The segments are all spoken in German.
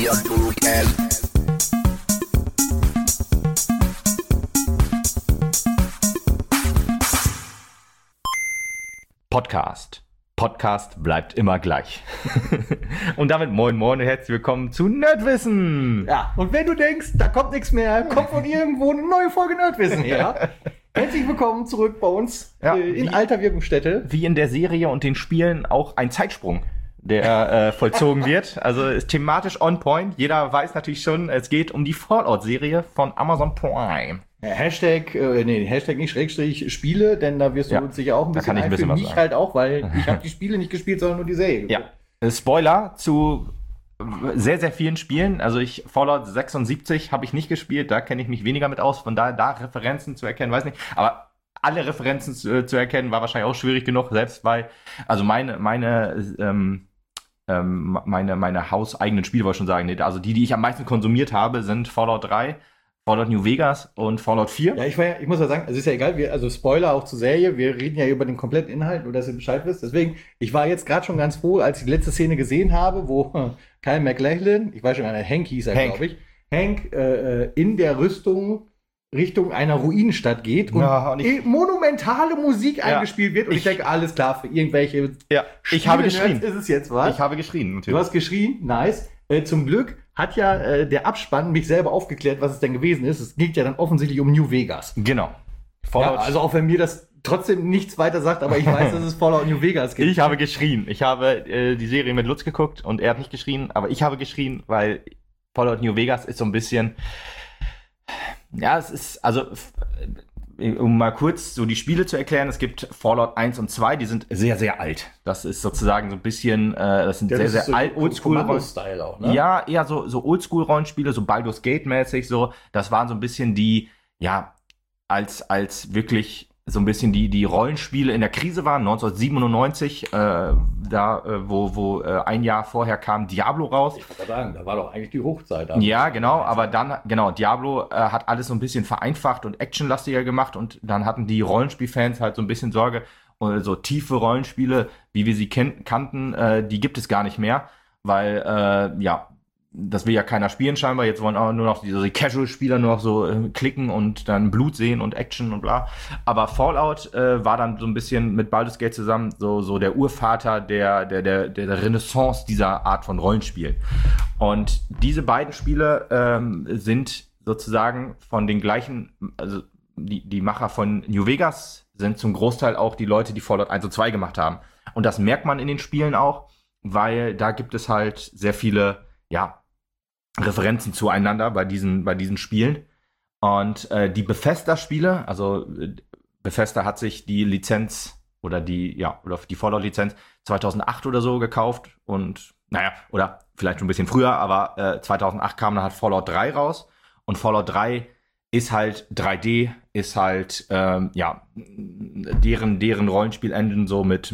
Podcast bleibt immer gleich. Und damit moin moin und herzlich willkommen zu Nerdwissen. Ja, und wenn du denkst, da kommt nichts mehr, kommt von irgendwo eine neue Folge Nerdwissen her. Herzlich willkommen zurück bei uns in alter Wirkungsstätte. Wie in der Serie und den Spielen auch ein Zeitsprung, der vollzogen wird. Also ist thematisch on point. Jeder weiß natürlich schon, es geht um die Fallout-Serie von Amazon Prime. Ja, Hashtag nicht Schrägstrich Spiele, denn da wirst du uns sicher auch ein bisschen ein bisschen für mich halt auch, weil ich habe die Spiele nicht gespielt, sondern nur die Serie. Ja, Spoiler zu sehr, sehr vielen Spielen. Also Fallout 76 habe ich nicht gespielt, da kenne ich mich weniger mit aus. Von daher da Referenzen zu erkennen, weiß nicht. Aber alle Referenzen zu erkennen war wahrscheinlich auch schwierig genug, selbst weil, also meine hauseigenen Spiele, wollte ich schon sagen, also die ich am meisten konsumiert habe, sind Fallout 3, Fallout New Vegas und Fallout 4. Ja, ich muss ja sagen, es ist ja egal, also Spoiler auch zur Serie, wir reden ja über den kompletten Inhalt, nur dass ihr Bescheid wisst. Deswegen, ich war jetzt gerade schon ganz froh, als ich die letzte Szene gesehen habe, wo Kyle MacLachlan, ich weiß schon, Hank hieß er, glaube ich, Hank in der Rüstung Richtung einer Ruinenstadt geht und monumentale Musik eingespielt wird. Und ich denke, alles klar, für irgendwelche ich habe geschrien. Ist es jetzt was? Ich habe geschrien, natürlich. Du hast geschrien, nice. Zum Glück hat ja der Abspann mich selber aufgeklärt, was es denn gewesen ist. Es geht ja dann offensichtlich um New Vegas. Genau. Ja, also auch wenn mir das trotzdem nichts weiter sagt, aber ich weiß, dass es Fallout New Vegas gibt. Ich habe geschrien. Ich habe die Serie mit Lutz geguckt und er hat nicht geschrien, aber ich habe geschrien, weil Fallout New Vegas ist so ein bisschen... Ja, es ist, also, um mal kurz so die Spiele zu erklären, es gibt Fallout 1 und 2, die sind sehr, sehr alt. Das ist sozusagen so ein bisschen, das sind sehr, sehr alt, Oldschool-Style auch, ne? Ja, eher so Oldschool-Rollenspiele, so Baldur's Gate-mäßig, so. Das waren so ein bisschen die, ja, als wirklich so ein bisschen die Rollenspiele in der Krise waren, 1997, wo ein Jahr vorher kam Diablo raus. Ich wollte sagen, da war doch eigentlich die Hochzeit. Ja, genau, aber dann, Diablo hat alles so ein bisschen vereinfacht und actionlastiger gemacht und dann hatten die Rollenspielfans halt so ein bisschen Sorge, so tiefe Rollenspiele, wie wir sie kannten, die gibt es gar nicht mehr, weil, das will ja keiner spielen scheinbar. Jetzt wollen auch nur noch die Casual-Spieler nur noch so klicken und dann Blut sehen und Action und bla. Aber Fallout war dann so ein bisschen mit Baldur's Gate zusammen so der Urvater der Renaissance dieser Art von Rollenspiel. Und diese beiden Spiele sind sozusagen von den gleichen, also die Macher von New Vegas sind zum Großteil auch die Leute, die Fallout 1 und 2 gemacht haben. Und das merkt man in den Spielen auch, weil da gibt es halt sehr viele, Referenzen zueinander bei diesen Spielen. Und die Bethesda-Spiele, also Bethesda hat sich die Lizenz oder die Fallout-Lizenz 2008 oder so gekauft und oder vielleicht schon ein bisschen früher, aber 2008 kam dann halt Fallout 3 raus und Fallout 3 ist halt 3D, ist halt deren Rollenspiel-Engine so mit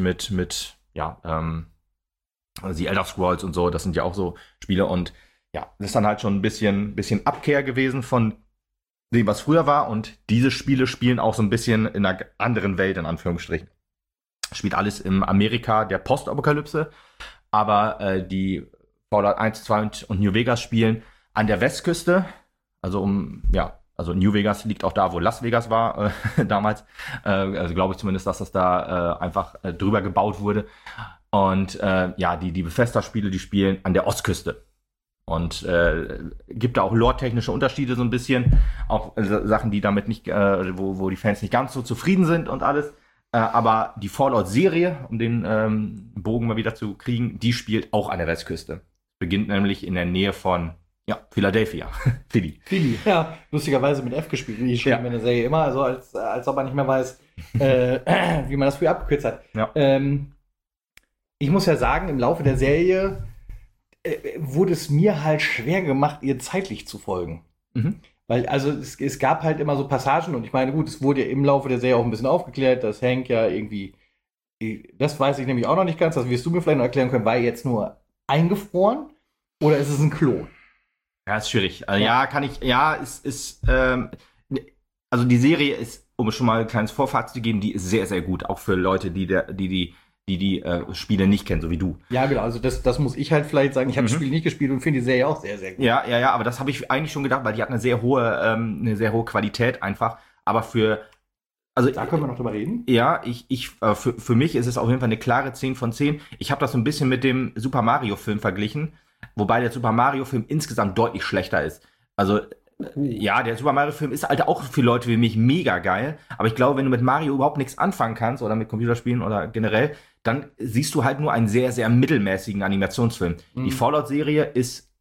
also die Elder Scrolls und so, das sind ja auch so Spiele und das ist dann halt schon ein bisschen Abkehr gewesen von dem, was früher war und diese Spiele spielen auch so ein bisschen in einer anderen Welt, in Anführungsstrichen. Spielt alles im Amerika der Postapokalypse, aber die Fallout 1, 2 und New Vegas spielen an der Westküste, also New Vegas liegt auch da, wo Las Vegas war damals, also glaube ich zumindest, dass das da einfach drüber gebaut wurde. Und die Bethesda-Spiele, die spielen an der Ostküste. Und gibt da auch lore-technische Unterschiede so ein bisschen. Auch Sachen, die damit nicht, wo die Fans nicht ganz so zufrieden sind und alles. Aber die Fallout-Serie, um den Bogen mal wieder zu kriegen, die spielt auch an der Westküste. Beginnt nämlich in der Nähe von Philadelphia. Philly. Ja, lustigerweise mit F gespielt. Ich schreibe mir eine Serie immer, also als ob man nicht mehr weiß, wie man das früher abgekürzt hat. Ja. Ich muss ja sagen, im Laufe der Serie wurde es mir halt schwer gemacht, ihr zeitlich zu folgen. Mhm. Weil, also, es gab halt immer so Passagen und ich meine, gut, es wurde ja im Laufe der Serie auch ein bisschen aufgeklärt, dass Hank ja irgendwie, das weiß ich nämlich auch noch nicht ganz, das wirst du mir vielleicht noch erklären können, war er jetzt nur eingefroren oder ist es ein Klon? Ja, ist schwierig. Also die Serie ist, um schon mal ein kleines Vorfazit zu geben, die ist sehr, sehr gut, auch für Leute, die die Spiele nicht kennen, so wie du. Ja, genau, also das muss ich halt vielleicht sagen. Ich habe das Spiel nicht gespielt und finde die Serie auch sehr, sehr gut. Ja, aber das habe ich eigentlich schon gedacht, weil die hat eine sehr hohe Qualität einfach. Aber da können wir noch drüber reden. Ja, für mich ist es auf jeden Fall eine klare 10 von 10. Ich habe das so ein bisschen mit dem Super Mario-Film verglichen, wobei der Super Mario-Film insgesamt deutlich schlechter ist. Also, ja, der Super Mario-Film ist halt auch für Leute wie mich mega geil, aber ich glaube, wenn du mit Mario überhaupt nichts anfangen kannst oder mit Computerspielen oder generell, dann siehst du halt nur einen sehr, sehr mittelmäßigen Animationsfilm. Die Fallout-Serie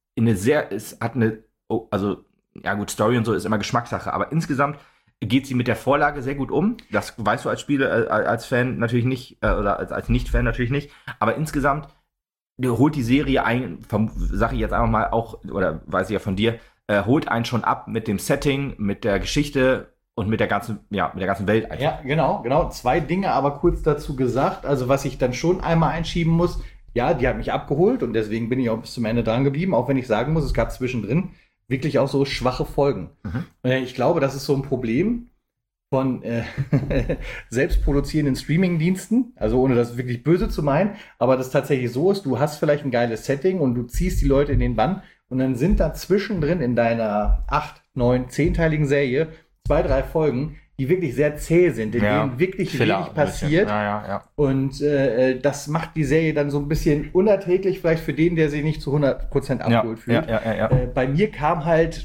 Story und so ist immer Geschmackssache, aber insgesamt geht sie mit der Vorlage sehr gut um. Das weißt du als Spieler, als Fan natürlich nicht, oder als Nicht-Fan natürlich nicht. Aber insgesamt holt die Serie sag ich jetzt einfach mal auch, oder weiß ich ja von dir, holt einen schon ab mit dem Setting, mit der Geschichte und mit der ganzen Welt einfach. Ja, genau. 2 Dinge aber kurz dazu gesagt. Also was ich dann schon einmal einschieben muss, ja, die hat mich abgeholt und deswegen bin ich auch bis zum Ende dran geblieben, auch wenn ich sagen muss, es gab zwischendrin wirklich auch so schwache Folgen. Ich glaube, das ist so ein Problem von selbstproduzierenden Streaming-Diensten, also ohne das wirklich böse zu meinen, aber das tatsächlich so ist, du hast vielleicht ein geiles Setting und du ziehst die Leute in den Bann und dann sind da zwischendrin in deiner 8, 9, 10-teiligen Serie 2, 3 Folgen, die wirklich sehr zäh sind, in denen wirklich wenig passiert. Ja. Und das macht die Serie dann so ein bisschen unerträglich, vielleicht für den, der sich nicht zu 100% abgeholt fühlt. Ja. Bei mir kam halt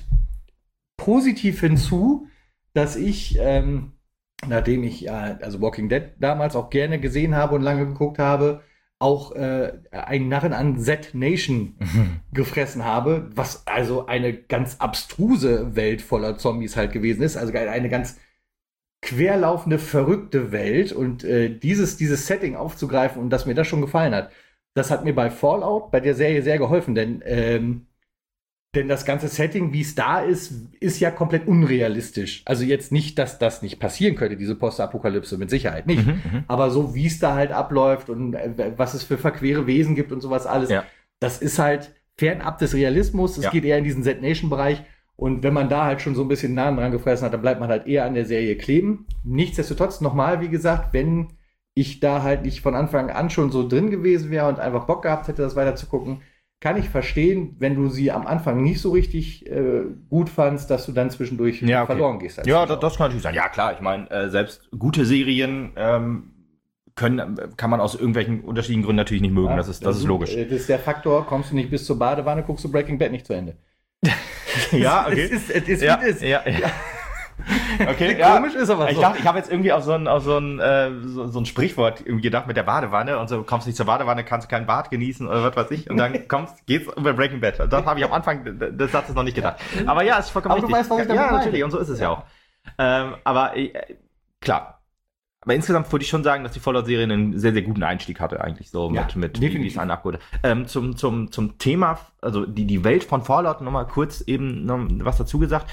positiv hinzu, dass ich, nachdem ich also Walking Dead damals auch gerne gesehen habe und lange geguckt habe, auch einen Narren an Z-Nation gefressen habe, was also eine ganz abstruse Welt voller Zombies halt gewesen ist. Also eine ganz querlaufende, verrückte Welt. Und dieses Setting aufzugreifen und dass mir das schon gefallen hat, das hat mir bei Fallout, bei der Serie sehr geholfen. Denn das ganze Setting, wie es da ist ja komplett unrealistisch. Also jetzt nicht, dass das nicht passieren könnte, diese Postapokalypse, mit Sicherheit nicht. Aber so, wie es da halt abläuft und was es für verquere Wesen gibt und sowas alles, das ist halt fernab des Realismus. Es geht eher in diesen Z-Nation-Bereich. Und wenn man da halt schon so ein bisschen nah dran gefressen hat, dann bleibt man halt eher an der Serie kleben. Nichtsdestotrotz, nochmal, wie gesagt, wenn ich da halt nicht von Anfang an schon so drin gewesen wäre und einfach Bock gehabt hätte, das weiter zu gucken, kann ich verstehen, wenn du sie am Anfang nicht so richtig gut fandst, dass du dann zwischendurch verloren gehst. Ja, das kann natürlich sein. Ja, klar, ich meine, selbst gute Serien kann man aus irgendwelchen unterschiedlichen Gründen natürlich nicht mögen. Das ist logisch. Das ist der Faktor, kommst du nicht bis zur Badewanne, guckst du Breaking Bad nicht zu Ende. Ja, okay. Es ist ja. Okay, komisch ist aber so. Ich dachte, ich habe jetzt irgendwie auf so ein Sprichwort irgendwie gedacht mit der Badewanne und so, kommst nicht zur Badewanne, kannst kein Bad genießen oder was weiß ich und dann geht's über Breaking Bad. Das habe ich am Anfang des Satzes noch nicht gedacht. Aber ja, ist vollkommen richtig. Aber du weißt, was ich damit meine. Ja, natürlich, und so ist es ja auch. Aber klar. Aber insgesamt würde ich schon sagen, dass die Fallout-Serie einen sehr, sehr guten Einstieg hatte, eigentlich so mit wie es einen abgeholt hat. Zum Thema, also die Welt von Fallout, nochmal kurz eben noch was dazu gesagt.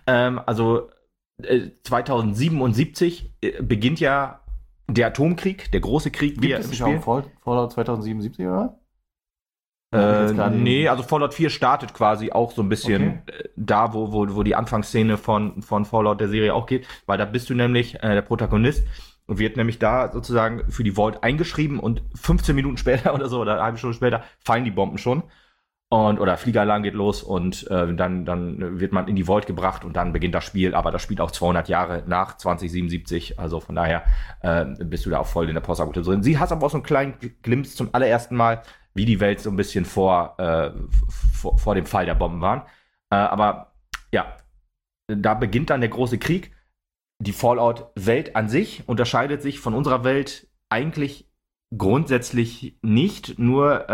2077 beginnt ja der Atomkrieg, der große Krieg, wie er im Spiel. Fallout 2077 oder? Nee, also Fallout 4 startet quasi auch so ein bisschen da, wo die Anfangsszene von Fallout der Serie auch geht, weil da bist du nämlich der Protagonist und wird nämlich da sozusagen für die Vault eingeschrieben und 15 Minuten später oder so oder eine halbe Stunde später fallen die Bomben schon. Oder Fliegeralarm geht los und dann wird man in die Vault gebracht und dann beginnt das Spiel, aber das spielt auch 200 Jahre nach 2077, also von daher bist du da auch voll in der Postapokalypse drin. Sie hat aber auch so einen kleinen Glimpse zum allerersten Mal, wie die Welt so ein bisschen vor dem Fall der Bomben waren. Aber ja, da beginnt dann der große Krieg. Die Fallout-Welt an sich unterscheidet sich von unserer Welt eigentlich grundsätzlich nicht, nur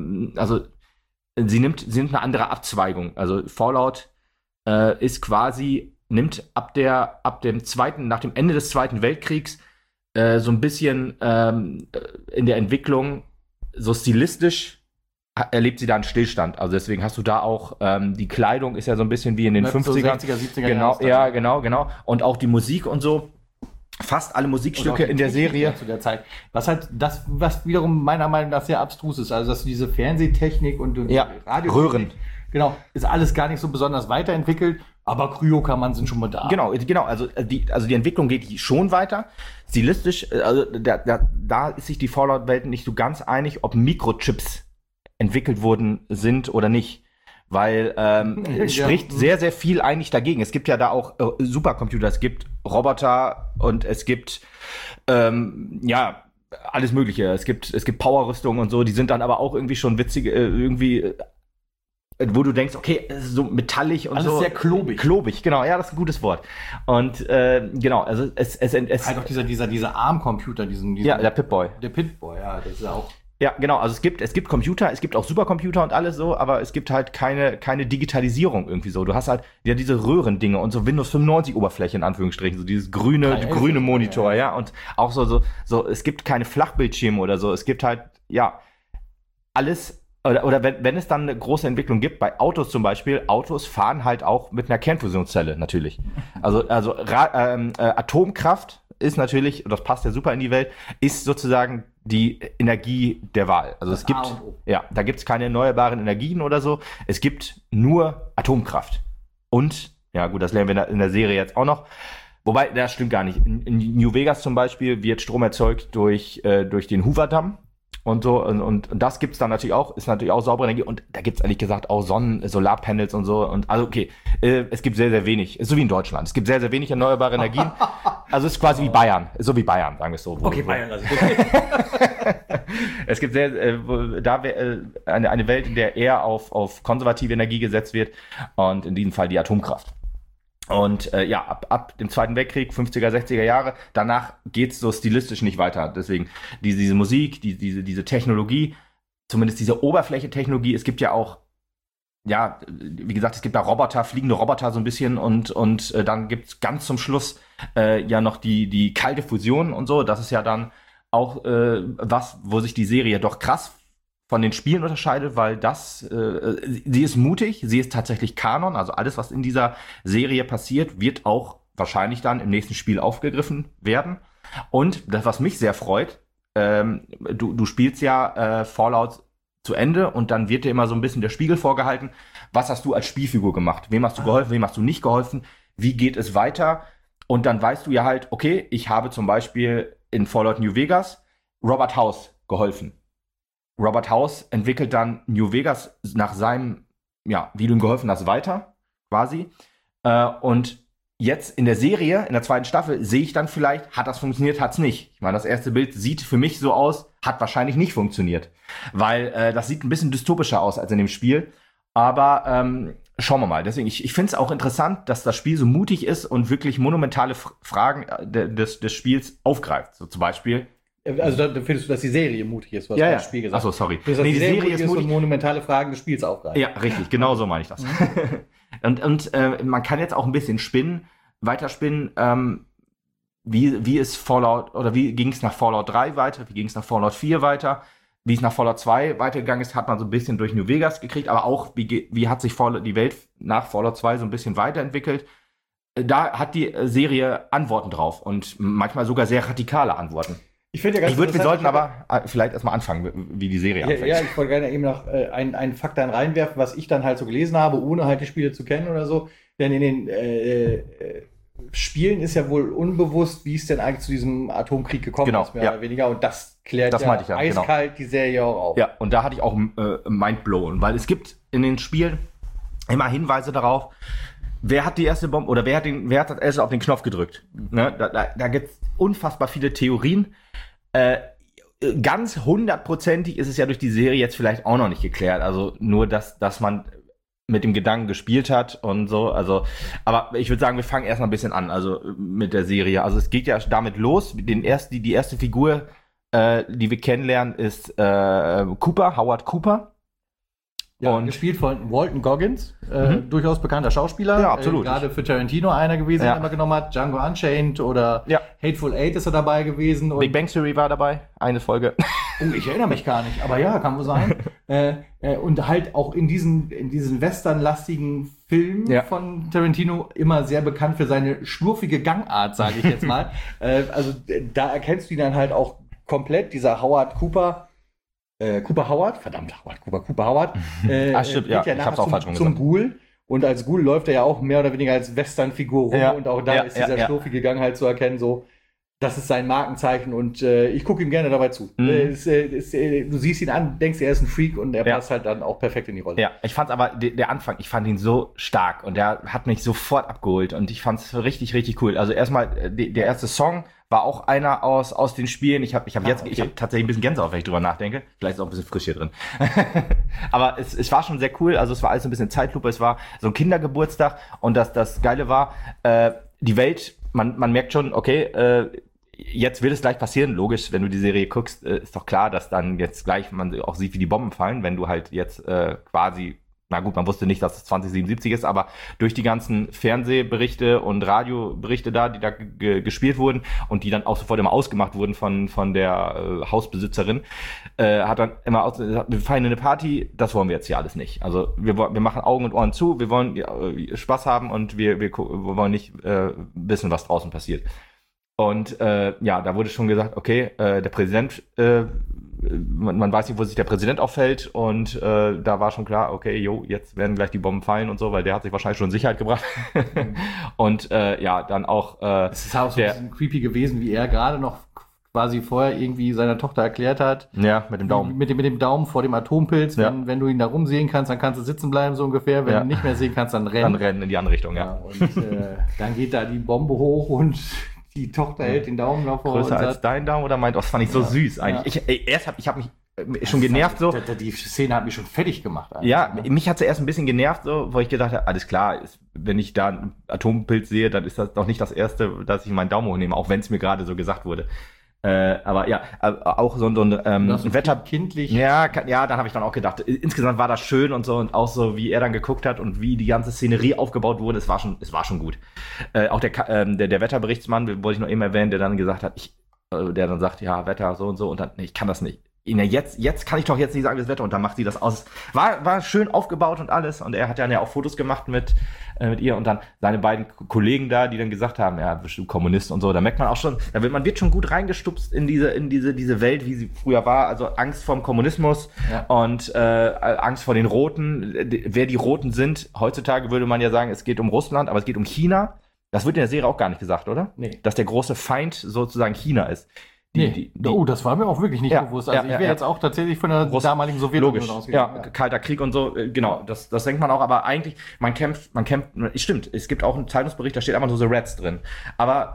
Sie nimmt eine andere Abzweigung. Also Fallout ist quasi, nimmt nach dem Ende des Zweiten Weltkriegs so ein bisschen in der Entwicklung so stilistisch erlebt sie da einen Stillstand. Also deswegen hast du da auch, die Kleidung ist ja so ein bisschen wie in den 50er. 60er, 70er genau, ja, genau. Und auch die Musik und so. Fast alle Musikstücke in der Serie. Zu der Zeit. Was wiederum meiner Meinung nach sehr abstrus ist. Also, dass du diese Fernsehtechnik und Radio. Röhren. Genau, ist alles gar nicht so besonders weiterentwickelt. Aber Kryokammern sind schon mal da. Genau. Also die Entwicklung geht schon weiter. Stilistisch, also da ist sich die Fallout-Welt nicht so ganz einig, ob Mikrochips entwickelt worden sind oder nicht. Weil es spricht sehr, sehr viel eigentlich dagegen. Es gibt ja da auch Supercomputer, es gibt Roboter und es gibt alles Mögliche. Es gibt Powerrüstungen und so, die sind dann aber auch irgendwie schon witzig, wo du denkst, okay, so metallig und alles so. Sehr klobig. Klobig, genau, ja, das ist ein gutes Wort. Und genau, also es halt auch dieser ARM-Computer, der Pip-Boy. Der Pip-Boy, ja, das ist ja auch. Ja, genau, also es gibt Computer, es gibt auch Supercomputer und alles so, aber es gibt halt keine Digitalisierung irgendwie so. Du hast halt ja diese Röhrendinge und so Windows 95 Oberfläche in Anführungsstrichen, so dieses grüne Monitor, ja, und auch so es gibt keine Flachbildschirme oder so. Es gibt halt ja alles. Oder wenn es dann eine große Entwicklung gibt, bei Autos zum Beispiel, Autos fahren halt auch mit einer Kernfusionszelle natürlich. Also Atomkraft ist natürlich, und das passt ja super in die Welt, ist sozusagen die Energie der Wahl. Also es gibt, da gibt es keine erneuerbaren Energien oder so. Es gibt nur Atomkraft. Und, ja gut, das lernen wir in der Serie jetzt auch noch. Wobei, das stimmt gar nicht. In New Vegas zum Beispiel wird Strom erzeugt durch den Hoover-Damm. Und so, und das gibt's dann natürlich auch, ist natürlich auch saubere Energie. Und da gibt's ehrlich gesagt auch Solarpanels und so. Und also okay, es gibt sehr, sehr wenig. Ist so wie in Deutschland. Es gibt sehr, sehr wenig erneuerbare Energien. Also es ist quasi wie Bayern. Ist so wie Bayern, sagen wir es so. Bayern, also es gibt eine Welt, in der eher auf konservative Energie gesetzt wird. Und in diesem Fall die Atomkraft. Und ab dem Zweiten Weltkrieg, 50er, 60er Jahre, danach geht's so stilistisch nicht weiter. Deswegen diese Musik, diese Technologie, zumindest diese Oberfläche-Technologie, es gibt ja auch, ja, wie gesagt, es gibt da Roboter, fliegende Roboter so ein bisschen und dann gibt's ganz zum Schluss ja noch die kalte Fusion und so. Das ist ja dann auch wo sich die Serie doch krass von den Spielen unterscheidet, weil sie ist mutig, sie ist tatsächlich Kanon, also alles, was in dieser Serie passiert, wird auch wahrscheinlich dann im nächsten Spiel aufgegriffen werden. Und das, was mich sehr freut, du spielst ja Fallout zu Ende und dann wird dir immer so ein bisschen der Spiegel vorgehalten. Was hast du als Spielfigur gemacht? Wem hast du geholfen, wem hast du nicht geholfen? Wie geht es weiter? Und dann weißt du ja halt, okay, ich habe zum Beispiel in Fallout New Vegas Robert House geholfen. Robert House entwickelt dann New Vegas nach seinem, wie du ihm geholfen hast, weiter, quasi. Und jetzt in der Serie, in der zweiten Staffel, sehe ich dann vielleicht, hat das funktioniert, hat es nicht. Ich meine, das erste Bild sieht für mich so aus, hat wahrscheinlich nicht funktioniert. Weil das sieht ein bisschen dystopischer aus als in dem Spiel. Aber schauen wir mal. Deswegen, ich finde es auch interessant, dass das Spiel so mutig ist und wirklich monumentale Fragen des Spiels aufgreift. So zum Beispiel, also da findest du, dass die Serie mutig ist, was das Spiel gesagt hat. Achso, sorry. Die Serie ist mutig und monumentale Fragen des Spiels aufgreift. Ja, richtig, genau so meine ich das. und man kann jetzt auch ein bisschen weiterspinnen, wie ist Fallout, oder wie ging es nach Fallout 3 weiter, wie ging es nach Fallout 4 weiter, wie es nach Fallout 2 weitergegangen ist, hat man so ein bisschen durch New Vegas gekriegt, aber auch, wie hat sich die Welt nach Fallout 2 so ein bisschen weiterentwickelt. Da hat die Serie Antworten drauf und manchmal sogar sehr radikale Antworten. Wir sollten aber vielleicht erstmal anfangen, wie die Serie anfängt. Ja, ich wollte gerne eben noch einen Fakt dann reinwerfen, was ich dann halt so gelesen habe, ohne halt die Spiele zu kennen oder so. Denn in den Spielen ist ja wohl unbewusst, wie es denn eigentlich zu diesem Atomkrieg gekommen ist, mehr oder weniger. Und das klärt eiskalt die Serie auch auf. Ja, und da hatte ich auch Mindblown, weil es gibt in den Spielen immer Hinweise darauf, wer hat die erste Bombe oder wer hat das erste auf den Knopf gedrückt. Ne? Da gibt es unfassbar viele Theorien. Ganz hundertprozentig ist es ja durch die Serie jetzt vielleicht auch noch nicht geklärt. Also nur, dass man mit dem Gedanken gespielt hat und so. Also, aber ich würde sagen, wir fangen erstmal ein bisschen an, also mit der Serie. Also es geht ja damit los. Die erste Figur, die wir kennenlernen, ist Howard Cooper. Ja, und gespielt von Walton Goggins, durchaus bekannter Schauspieler. Ja, absolut. Gerade für Tarantino einer gewesen, der immer genommen hat. Django Unchained oder Hateful Eight ist er dabei gewesen. Und Big Bang Theory war dabei, eine Folge. Ich erinnere mich gar nicht, aber ja, kann wohl sein. Und halt auch in diesen westernlastigen Filmen von Tarantino immer sehr bekannt für seine schlurfige Gangart, sage ich jetzt mal. Also da erkennst du ihn dann halt auch komplett, dieser Howard Cooper. Cooper Howard. Stimmt, ich hab's auch falsch zum Ghoul Und als Ghoul läuft er ja auch mehr oder weniger als Western-Figur rum. Und auch da ist dieser schlurfige Gang halt zu erkennen, so, das ist sein Markenzeichen und ich gucke ihm gerne dabei zu. Du siehst ihn an, denkst, er ist ein Freak und er passt halt dann auch perfekt in die Rolle. Ja, ich fand's aber, der Anfang, ich fand ihn so stark und der hat mich sofort abgeholt und ich fand's richtig, richtig cool. Also erstmal, der erste Song war auch einer aus den Spielen. Ich hab tatsächlich ein bisschen Gänsehaut, wenn ich drüber nachdenke. Vielleicht ist auch ein bisschen frisch hier drin. Aber es war schon sehr cool. Also es war alles ein bisschen Zeitlupe. Es war so ein Kindergeburtstag und das Geile war, die Welt, man merkt schon, okay, jetzt wird es gleich passieren, logisch, wenn du die Serie guckst, ist doch klar, dass dann jetzt gleich man auch sieht, wie die Bomben fallen, wenn du halt jetzt quasi, na gut, man wusste nicht, dass es 2077 ist, aber durch die ganzen Fernsehberichte und Radioberichte die da gespielt wurden und die dann auch sofort immer ausgemacht wurden von der Hausbesitzerin, hat dann immer gesagt, wir feiern eine Party, das wollen wir jetzt hier alles nicht. Also wir machen Augen und Ohren zu, wir wollen Spaß haben und wir wollen nicht wissen, was draußen passiert. Und da wurde schon gesagt, okay, der Präsident, man weiß nicht, wo sich der Präsident aufhält und da war schon klar, okay, jetzt werden gleich die Bomben fallen und so, weil der hat sich wahrscheinlich schon in Sicherheit gebracht. Und dann auch es ist auch so ein bisschen creepy gewesen, wie er gerade noch quasi vorher irgendwie seiner Tochter erklärt hat. Ja, mit dem Daumen. Mit dem Daumen vor dem Atompilz. Wenn du ihn da rumsehen kannst, dann kannst du sitzen bleiben, so ungefähr. Wenn du ihn nicht mehr sehen kannst, dann rennen. Dann rennen in die andere Richtung, ja. Und dann geht da die Bombe hoch und die Tochter hält den Daumen noch vor. Größer als dein Daumen oder meint, das fand ich so süß eigentlich. Ich habe mich schon genervt so. Die Szene hat mich schon fertig gemacht. Ja, mich hat sie erst ein bisschen genervt so, wo ich gedacht habe, alles klar, wenn ich da einen Atompilz sehe, dann ist das doch nicht das Erste, dass ich meinen Daumen hochnehme, auch wenn es mir gerade so gesagt wurde. Aber ja, auch so ein Wetter kindlich. Ja, dann habe ich dann auch gedacht, insgesamt war das schön und so und auch so, wie er dann geguckt hat und wie die ganze Szenerie aufgebaut wurde, es war schon gut. Auch der Wetterberichtsmann, wollte ich noch eben erwähnen, der dann gesagt hat, der dann sagt, ja, Wetter so und so und dann, nee, ich kann das nicht. Jetzt kann ich doch jetzt nicht sagen, das Wetter und dann macht sie das aus. War schön aufgebaut und alles und er hat dann ja auch Fotos gemacht mit ihr und dann seine beiden Kollegen da, die dann gesagt haben, ja, bist du Kommunist und so, da merkt man auch schon, man wird schon gut reingestupst in diese Welt, wie sie früher war, also Angst vorm Kommunismus und Angst vor den Roten, wer die Roten sind. Heutzutage würde man ja sagen, es geht um Russland, aber es geht um China. Das wird in der Serie auch gar nicht gesagt, oder? Nee. Dass der große Feind sozusagen China ist. Das war mir auch wirklich nicht bewusst. Also ich wäre jetzt auch tatsächlich von der damaligen Sowjetunion ausgegangen. Ja, Kalter Krieg und so, genau, das denkt man auch, aber eigentlich, man kämpft, stimmt, es gibt auch einen Zeitungsbericht, da steht einfach nur The Reds drin. Aber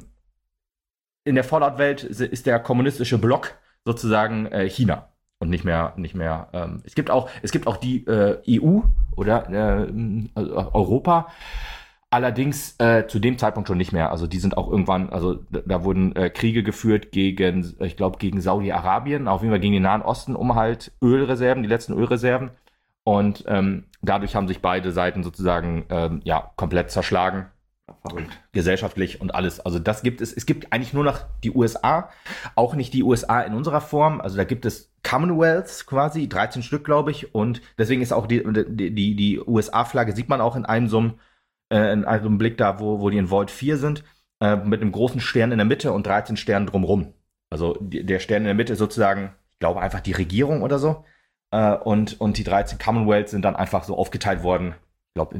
in der Fallout-Welt ist der kommunistische Block sozusagen China und nicht mehr. Es gibt auch die EU oder Europa. Allerdings zu dem Zeitpunkt schon nicht mehr. Also die sind auch irgendwann, also da wurden Kriege geführt gegen Saudi-Arabien, auf jeden Fall gegen den Nahen Osten, um halt Ölreserven, die letzten Ölreserven. Und dadurch haben sich beide Seiten sozusagen komplett zerschlagen. Verrückt. Gesellschaftlich und alles. Also das gibt es. Es gibt eigentlich nur noch die USA, auch nicht die USA in unserer Form. Also da gibt es Commonwealths quasi, 13 Stück, glaube ich. Und deswegen ist auch die USA-Flagge, sieht man auch in einem Blick da, wo die in Vault 4 sind, mit einem großen Stern in der Mitte und 13 Sternen drumrum. Also der Stern in der Mitte ist sozusagen, ich glaube, einfach die Regierung oder so. Und die 13 Commonwealths sind dann einfach so aufgeteilt worden. Ich glaube,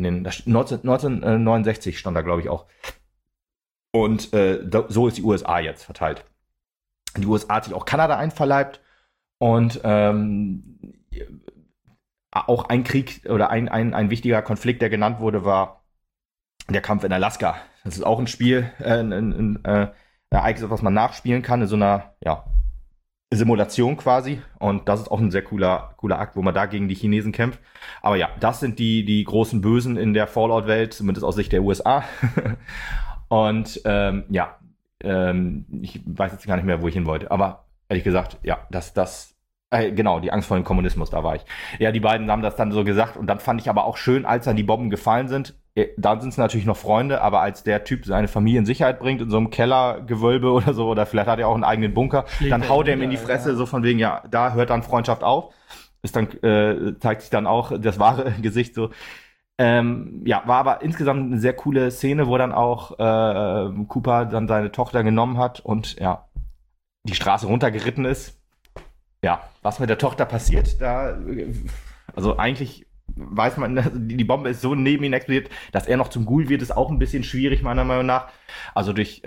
1969 stand da, glaube ich, auch. Und so ist die USA jetzt verteilt. Die USA hat sich auch Kanada einverleibt. Und auch ein Krieg oder ein wichtiger Konflikt, der genannt wurde, war der Kampf in Alaska. Das ist auch ein Spiel, ein Ereignis, was man nachspielen kann, in so einer Simulation quasi. Und das ist auch ein sehr cooler Akt, wo man da gegen die Chinesen kämpft. Aber ja, das sind die großen Bösen in der Fallout-Welt, zumindest aus Sicht der USA. Und ich weiß jetzt gar nicht mehr, wo ich hin wollte. Aber ehrlich gesagt, ja, genau, die Angst vor dem Kommunismus, da war ich. Ja, die beiden haben das dann so gesagt und dann fand ich aber auch schön, als dann die Bomben gefallen sind, dann sind es natürlich noch Freunde, aber als der Typ seine Familie in Sicherheit bringt, in so einem Kellergewölbe oder so, oder vielleicht hat er auch einen eigenen Bunker, dann haut er ihm in die Fresse, so von wegen, ja, da hört dann Freundschaft auf. Zeigt sich dann auch das wahre Gesicht so. War aber insgesamt eine sehr coole Szene, wo dann auch Cooper dann seine Tochter genommen hat und die Straße runtergeritten ist. Ja, was mit der Tochter passiert, also eigentlich weiß man, die Bombe ist so neben ihm explodiert, dass er noch zum Ghoul wird, ist auch ein bisschen schwierig, meiner Meinung nach. Also durch,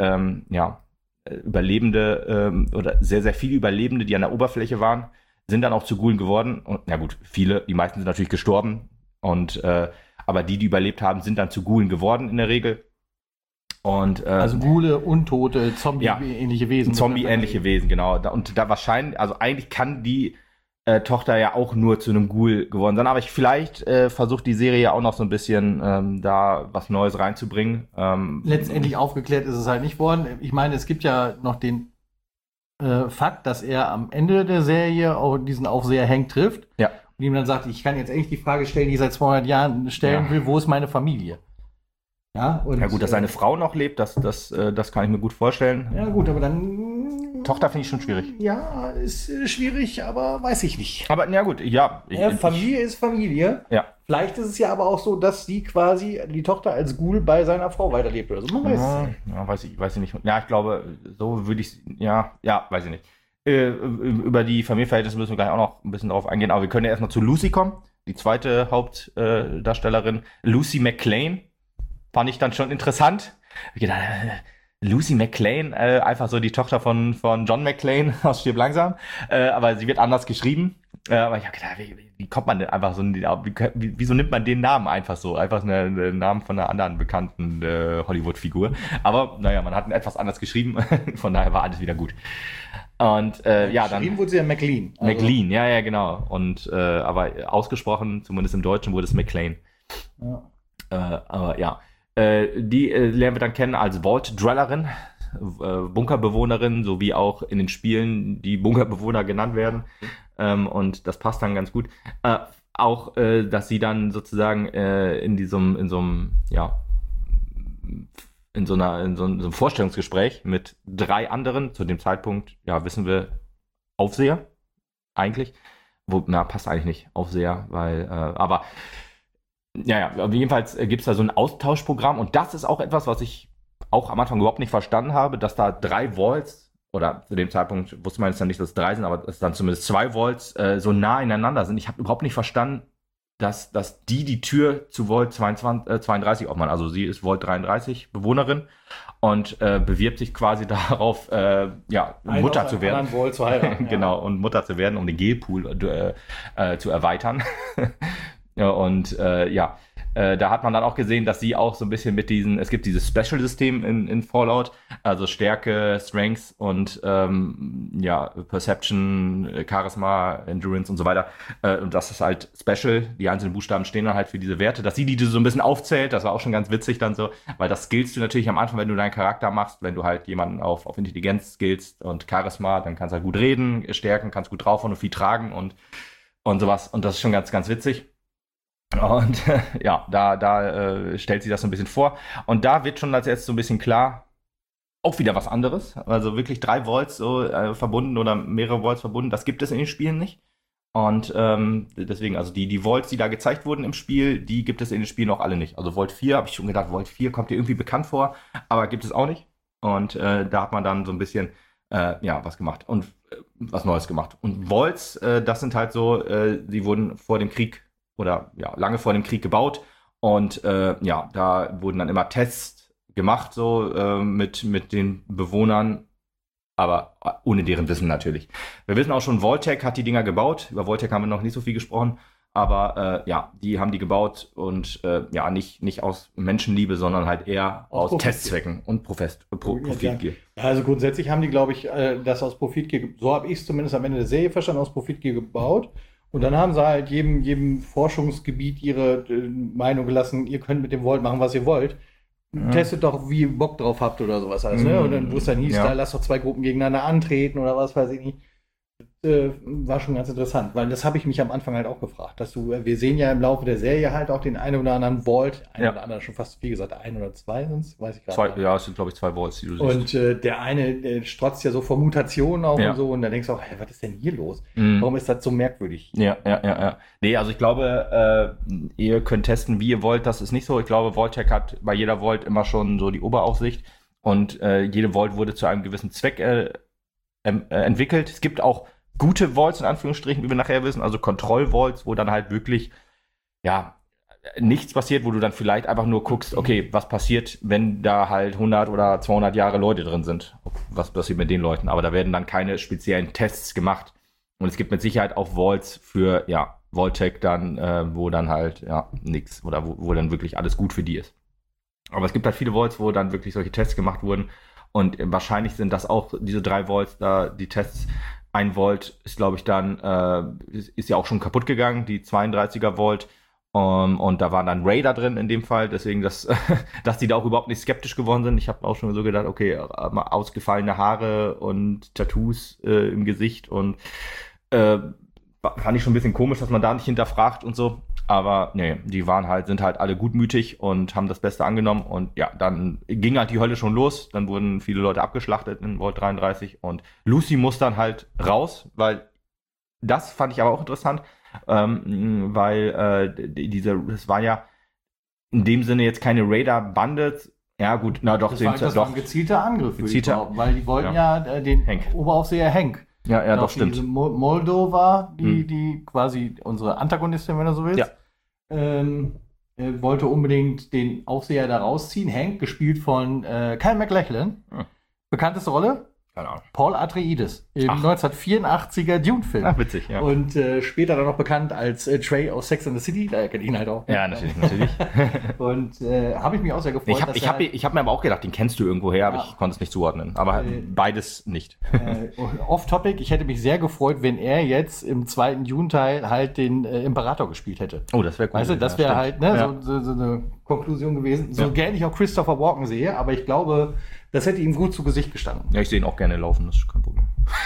Überlebende oder sehr, sehr viele Überlebende, die an der Oberfläche waren, sind dann auch zu Ghoulen geworden. Und na gut, die meisten sind natürlich gestorben. Und aber die überlebt haben, sind dann zu Ghoulen geworden in der Regel. Und, also Ghule, Untote, Zombie-ähnliche Wesen. Zombie-ähnliche Wesen, genau. Und da wahrscheinlich, also eigentlich kann die Tochter ja auch nur zu einem Ghoul geworden sein. Aber vielleicht versucht die Serie ja auch noch so ein bisschen da was Neues reinzubringen. Letztendlich aufgeklärt ist es halt nicht worden. Ich meine, es gibt ja noch den Fakt, dass er am Ende der Serie auch diesen Aufseher Hank trifft. Ja. Und ihm dann sagt, ich kann jetzt endlich die Frage stellen, die ich seit 200 Jahren stellen will, wo ist meine Familie? Ja, und, gut, dass seine Frau noch lebt, das kann ich mir gut vorstellen. Ja gut, aber dann... Tochter finde ich schon schwierig. Ja, ist schwierig, aber weiß ich nicht. Aber ja gut, ja. Familie ist Familie. Ja. Vielleicht ist es ja aber auch so, dass sie quasi die Tochter als Ghoul bei seiner Frau weiterlebt oder so. Man weiß es nicht. Ja, weiß ich nicht. Ja, ich glaube, so würde ich weiß ich nicht. Über die Familienverhältnisse müssen wir gleich auch noch ein bisschen drauf eingehen, aber wir können ja erstmal zu Lucy kommen, die zweite Hauptdarstellerin, Lucy McClane. Fand ich dann schon interessant. Ich gedacht, Lucy McClane, einfach so die Tochter von John McClane aus Stirb langsam. Aber sie wird anders geschrieben. Aber ich habe gedacht, wie kommt man denn einfach so, wieso nimmt man den Namen einfach so? Einfach einen Namen von einer anderen bekannten Hollywood-Figur. Aber naja, man hat ihn etwas anders geschrieben. Von daher war alles wieder gut. Und dann. Geschrieben wurde sie ja McLean. Also. McLean, ja, genau. Und aber ausgesprochen, zumindest im Deutschen, wurde es McClane. Ja. Aber ja. Die lernen wir dann kennen als Vault-Dwellerin, Bunkerbewohnerin, sowie auch in den Spielen die Bunkerbewohner genannt werden. Und das passt dann ganz gut. Auch, dass sie dann sozusagen in so einem Vorstellungsgespräch mit 3 anderen, zu dem Zeitpunkt, wissen wir, Aufseher, eigentlich. Passt eigentlich nicht, Aufseher, weil, aber jedenfalls gibt es da so ein Austauschprogramm und das ist auch etwas, was ich auch am Anfang überhaupt nicht verstanden habe, dass da 3 Vaults, oder zu dem Zeitpunkt wusste man jetzt dann nicht, dass es 3 sind, aber dass dann zumindest 2 Vaults so nah ineinander sind. Ich habe überhaupt nicht verstanden, dass die Tür zu Vault 32 aufmachen. Also sie ist Vault 33 Bewohnerin und bewirbt sich quasi darauf, Mutter zu werden. Vault zu heiraten, genau, und Mutter zu werden, um den Gelpool zu erweitern. Und da hat man dann auch gesehen, dass sie auch so ein bisschen mit es gibt dieses Special-System in Fallout, also Stärke, Strength und Perception, Charisma, Endurance und so weiter. Und das ist halt Special, die einzelnen Buchstaben stehen dann halt für diese Werte, dass sie die so ein bisschen aufzählt, das war auch schon ganz witzig dann so, weil das skillst du natürlich am Anfang, wenn du deinen Charakter machst, wenn du halt jemanden auf Intelligenz skillst und Charisma, dann kannst du halt gut reden, Stärken, kannst gut draufhauen und viel tragen und sowas. Und das ist schon ganz, ganz witzig. Und da stellt sie das so ein bisschen vor. Und da wird schon als erstes so ein bisschen klar, auch wieder was anderes. Also wirklich 3 Vaults so verbunden oder mehrere Vaults verbunden. Das gibt es in den Spielen nicht. Und deswegen, also die Vaults, die da gezeigt wurden im Spiel, die gibt es in den Spielen auch alle nicht. Also Vault 4, habe ich schon gedacht, Vault 4 kommt dir irgendwie bekannt vor, aber gibt es auch nicht. Und da hat man dann so ein bisschen was gemacht und was Neues gemacht. Und Vaults, das sind halt so, die wurden vor dem Krieg oder lange vor dem Krieg gebaut und da wurden dann immer Tests gemacht so mit den Bewohnern, aber ohne deren Wissen natürlich. Wir wissen auch schon, Vault-Tec hat die Dinger gebaut. Über Vault-Tec haben wir noch nicht so viel gesprochen, aber die haben die gebaut und nicht aus Menschenliebe, sondern halt eher aus Testzwecken und Profitgier. Ja, also grundsätzlich haben die, glaube ich, das aus Profitgier, so habe ich es zumindest am Ende der Serie verstanden, aus Profitgier gebaut. Und dann haben sie halt jedem Forschungsgebiet ihre Meinung gelassen, ihr könnt mit dem Vault machen, was ihr wollt. Testet doch, wie ihr Bock drauf habt oder sowas. Also, ne? Und dann, wo es dann hieß, da lasst doch 2 Gruppen gegeneinander antreten oder was weiß ich nicht. War schon ganz interessant, weil das habe ich mich am Anfang halt auch gefragt. Wir sehen ja im Laufe der Serie halt auch den einen oder anderen Vault, oder anderen schon fast, wie gesagt, 1 oder 2 sind es, weiß ich gerade nicht. Ja, es sind glaube ich 2 Vaults, die du siehst. Und der eine strotzt ja so vor Mutationen auch und so und dann denkst du auch, hey, was ist denn hier los? Warum ist das so merkwürdig? Ja. Nee, also ich glaube, ihr könnt testen, wie ihr wollt, das ist nicht so. Ich glaube, Vault-Tec hat bei jeder Vault immer schon so die Oberaufsicht und jede Vault wurde zu einem gewissen Zweck entwickelt. Es gibt auch gute Vaults, in Anführungsstrichen, wie wir nachher wissen, also Kontroll-Vaults, wo dann halt wirklich nichts passiert, wo du dann vielleicht einfach nur guckst, okay, was passiert, wenn da halt 100 oder 200 Jahre Leute drin sind? Was passiert mit den Leuten? Aber da werden dann keine speziellen Tests gemacht. Und es gibt mit Sicherheit auch Vaults für, Vault-Tech dann, wo dann halt, nix, oder wo dann wirklich alles gut für die ist. Aber es gibt halt viele Vaults, wo dann wirklich solche Tests gemacht wurden. Und wahrscheinlich sind das auch diese 3 Vaults da, die Tests. Ein Vault ist, glaube ich, dann, ist ja auch schon kaputt gegangen, die 32er Vault. Und da waren dann Raider drin in dem Fall, deswegen, dass die da auch überhaupt nicht skeptisch geworden sind. Ich habe auch schon so gedacht, okay, ausgefallene Haare und Tattoos im Gesicht und fand ich schon ein bisschen komisch, dass man da nicht hinterfragt und so. Aber nee, die sind halt alle gutmütig und haben das Beste angenommen. Und ja, dann ging halt die Hölle schon los. Dann wurden viele Leute abgeschlachtet in Vault 33. Und Lucy muss dann halt raus, weil das fand ich aber auch interessant. Weil das war ja in dem Sinne jetzt keine Raider-Bande. Ja gut, na doch. Das war ein gezielter Angriff, weil die wollten den Hank. Oberaufseher Hank. Ja, doch, stimmt. Diese Moldova, die quasi unsere Antagonistin, wenn du so willst, wollte unbedingt den Aufseher da rausziehen. Hank, gespielt von Kyle MacLachlan. Bekannteste Rolle? Keine Ahnung. Paul Atreides im 1984er Dune-Film. Ach, witzig, ja. Und später dann noch bekannt als Trey aus Sex and the City. Da kennt ihn halt auch. Ja, natürlich. Und habe ich mich auch sehr gefreut. Ich hab mir aber auch gedacht, den kennst du irgendwo her, aber ich konnte es nicht zuordnen. Aber beides nicht. Off-Topic, ich hätte mich sehr gefreut, wenn er jetzt im zweiten Dune-Teil halt den Imperator gespielt hätte. Oh, das wäre cool. Weißt du, das wäre halt so eine Konklusion gewesen. So gerne ich auch Christopher Walken sehe, aber ich glaube, das hätte ihm gut zu Gesicht gestanden. Ja, ich sehe ihn auch gerne laufen, das ist kein Problem.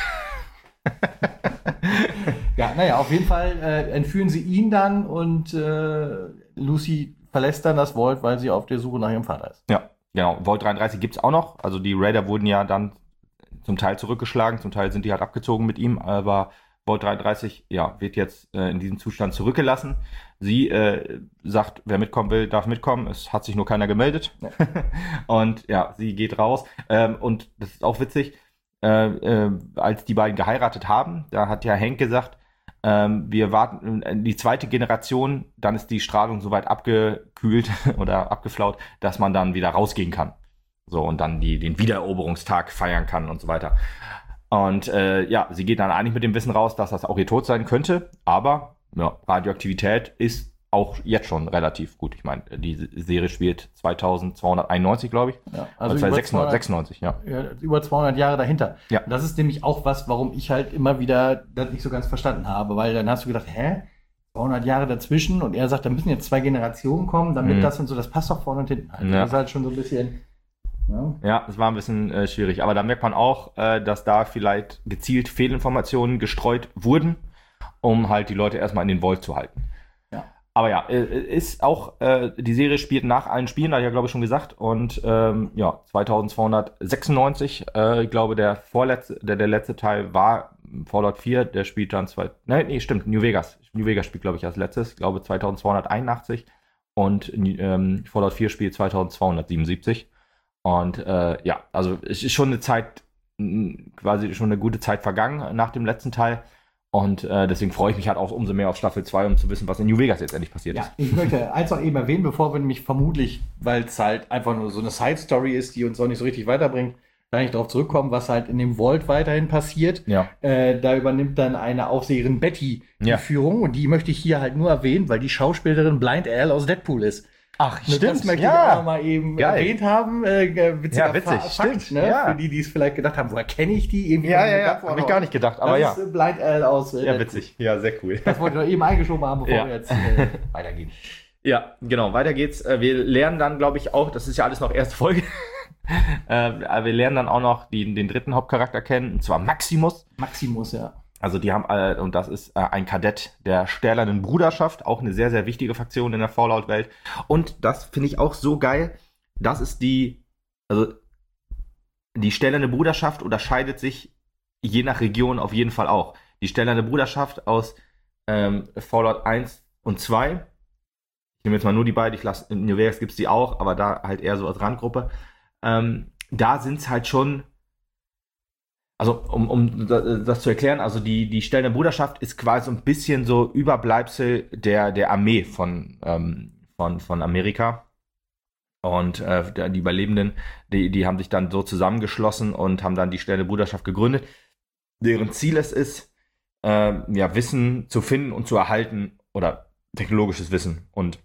Auf jeden Fall entführen sie ihn dann und Lucy verlässt dann das Vault, weil sie auf der Suche nach ihrem Vater ist. Ja, genau. Vault 33 gibt's auch noch. Also die Raider wurden ja dann zum Teil zurückgeschlagen, zum Teil sind die halt abgezogen mit ihm, aber Vault 33, wird jetzt in diesem Zustand zurückgelassen. Sie sagt, wer mitkommen will, darf mitkommen. Es hat sich nur keiner gemeldet. Ja. Und sie geht raus. Und das ist auch witzig, als die beiden geheiratet haben, da hat ja Hank gesagt, wir warten die zweite Generation, dann ist die Strahlung soweit abgekühlt oder abgeflaut, dass man dann wieder rausgehen kann. So, und dann den Wiedereroberungstag feiern kann und so weiter. Und sie geht dann eigentlich mit dem Wissen raus, dass das auch ihr Tod sein könnte. Aber Radioaktivität ist auch jetzt schon relativ gut. Ich meine, die Serie spielt 2291, glaube ich. Ja, also 96, ja. Über 200 Jahre dahinter. Ja. Und das ist nämlich auch was, warum ich halt immer wieder das nicht so ganz verstanden habe. Weil dann hast du gedacht, 200 Jahre dazwischen? Und er sagt, da müssen jetzt 2 Generationen kommen, damit das und so, das passt doch vorne und hinten. Also das ist halt schon so ein bisschen... Ja, es war ein bisschen schwierig. Aber da merkt man auch, dass da vielleicht gezielt Fehlinformationen gestreut wurden, um halt die Leute erstmal in den Vault zu halten. Ja. Aber ist auch, die Serie spielt nach allen Spielen, hat ich ja, glaube ich, schon gesagt. Und 2296, ich glaube, der letzte Teil war Fallout 4, der spielt dann stimmt, New Vegas. New Vegas spielt, glaube ich, als letztes. Ich glaube 2281. Und Fallout 4 spielt 2277. Und also es ist schon eine Zeit, quasi schon eine gute Zeit vergangen nach dem letzten Teil. Und deswegen freue ich mich halt auch umso mehr auf Staffel 2, um zu wissen, was in New Vegas jetzt endlich passiert ist. Ich möchte eins noch eben erwähnen, bevor wir nämlich vermutlich, weil es halt einfach nur so eine Side-Story ist, die uns auch nicht so richtig weiterbringt, da nicht darauf zurückkommen, was halt in dem Vault weiterhin passiert. Ja. Da übernimmt dann eine Aufseherin Betty die Führung. Und die möchte ich hier halt nur erwähnen, weil die Schauspielerin Blind Al aus Deadpool ist. Ach, stimmt. Das möchte ich auch noch mal eben erwähnt haben. Witzig, Fakt, stimmt. Ne? Ja. Für die es vielleicht gedacht haben, woher kenne ich die? Irgendwie habe ich gar nicht gedacht, aber das ist Blind Al aus witzig. Ja, sehr cool. Das wollte ich noch eben eingeschoben haben, bevor wir jetzt weitergehen. Ja, genau, weiter geht's. Wir lernen dann, glaube ich, auch, das ist ja alles noch erste Folge, wir lernen dann auch noch den dritten Hauptcharakter kennen, und zwar Maximus. Maximus, ja. Also die haben, und das ist ein Kadett der Stählernen Bruderschaft, auch eine sehr, sehr wichtige Fraktion in der Fallout-Welt. Und das finde ich auch so geil. Das ist die Stählerne Bruderschaft unterscheidet sich je nach Region auf jeden Fall auch. Die Stählerne Bruderschaft aus Fallout 1 und 2. Ich nehme jetzt mal nur die beiden, in New Vegas gibt's die auch, aber da halt eher so als Randgruppe. Da sind's halt schon. Also um das zu erklären, also die Stellende Bruderschaft ist quasi so ein bisschen so Überbleibsel der Armee von Amerika. Und die Überlebenden, die haben sich dann so zusammengeschlossen und haben dann die Stellende Bruderschaft gegründet, deren Ziel es ist, Wissen zu finden und zu erhalten oder technologisches Wissen. Und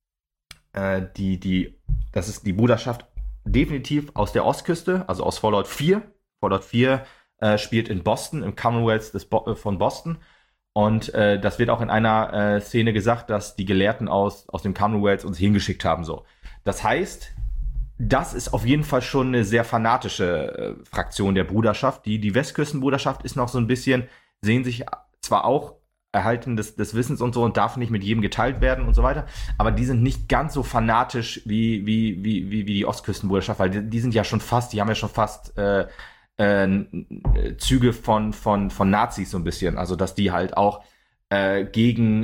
das ist die Bruderschaft definitiv aus der Ostküste, also aus Fallout 4. Fallout 4 spielt in Boston, im Commonwealth von Boston. Und das wird auch in einer Szene gesagt, dass die Gelehrten aus dem Commonwealth uns hingeschickt haben. So. Das heißt, das ist auf jeden Fall schon eine sehr fanatische Fraktion der Bruderschaft. Die Westküstenbruderschaft ist noch so ein bisschen, sehen sich zwar auch Erhalten des Wissens und so und darf nicht mit jedem geteilt werden und so weiter, aber die sind nicht ganz so fanatisch wie die Ostküstenbruderschaft, weil die sind ja schon fast, die haben ja schon fast Züge von Nazis so ein bisschen, also dass die halt auch gegen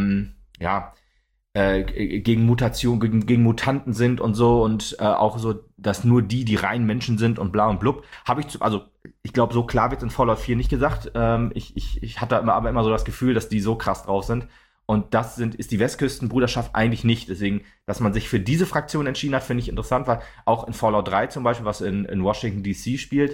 Mutation, gegen Mutanten sind und so und auch so, dass nur die reinen Menschen sind und bla und blub. Ich glaube, so klar wird in Fallout 4 nicht gesagt. Ich hatte aber immer so das Gefühl, dass die so krass drauf sind. Und ist die Westküstenbruderschaft eigentlich nicht. Deswegen, dass man sich für diese Fraktion entschieden hat, finde ich interessant, weil auch in Fallout 3 zum Beispiel, was in Washington D.C. spielt,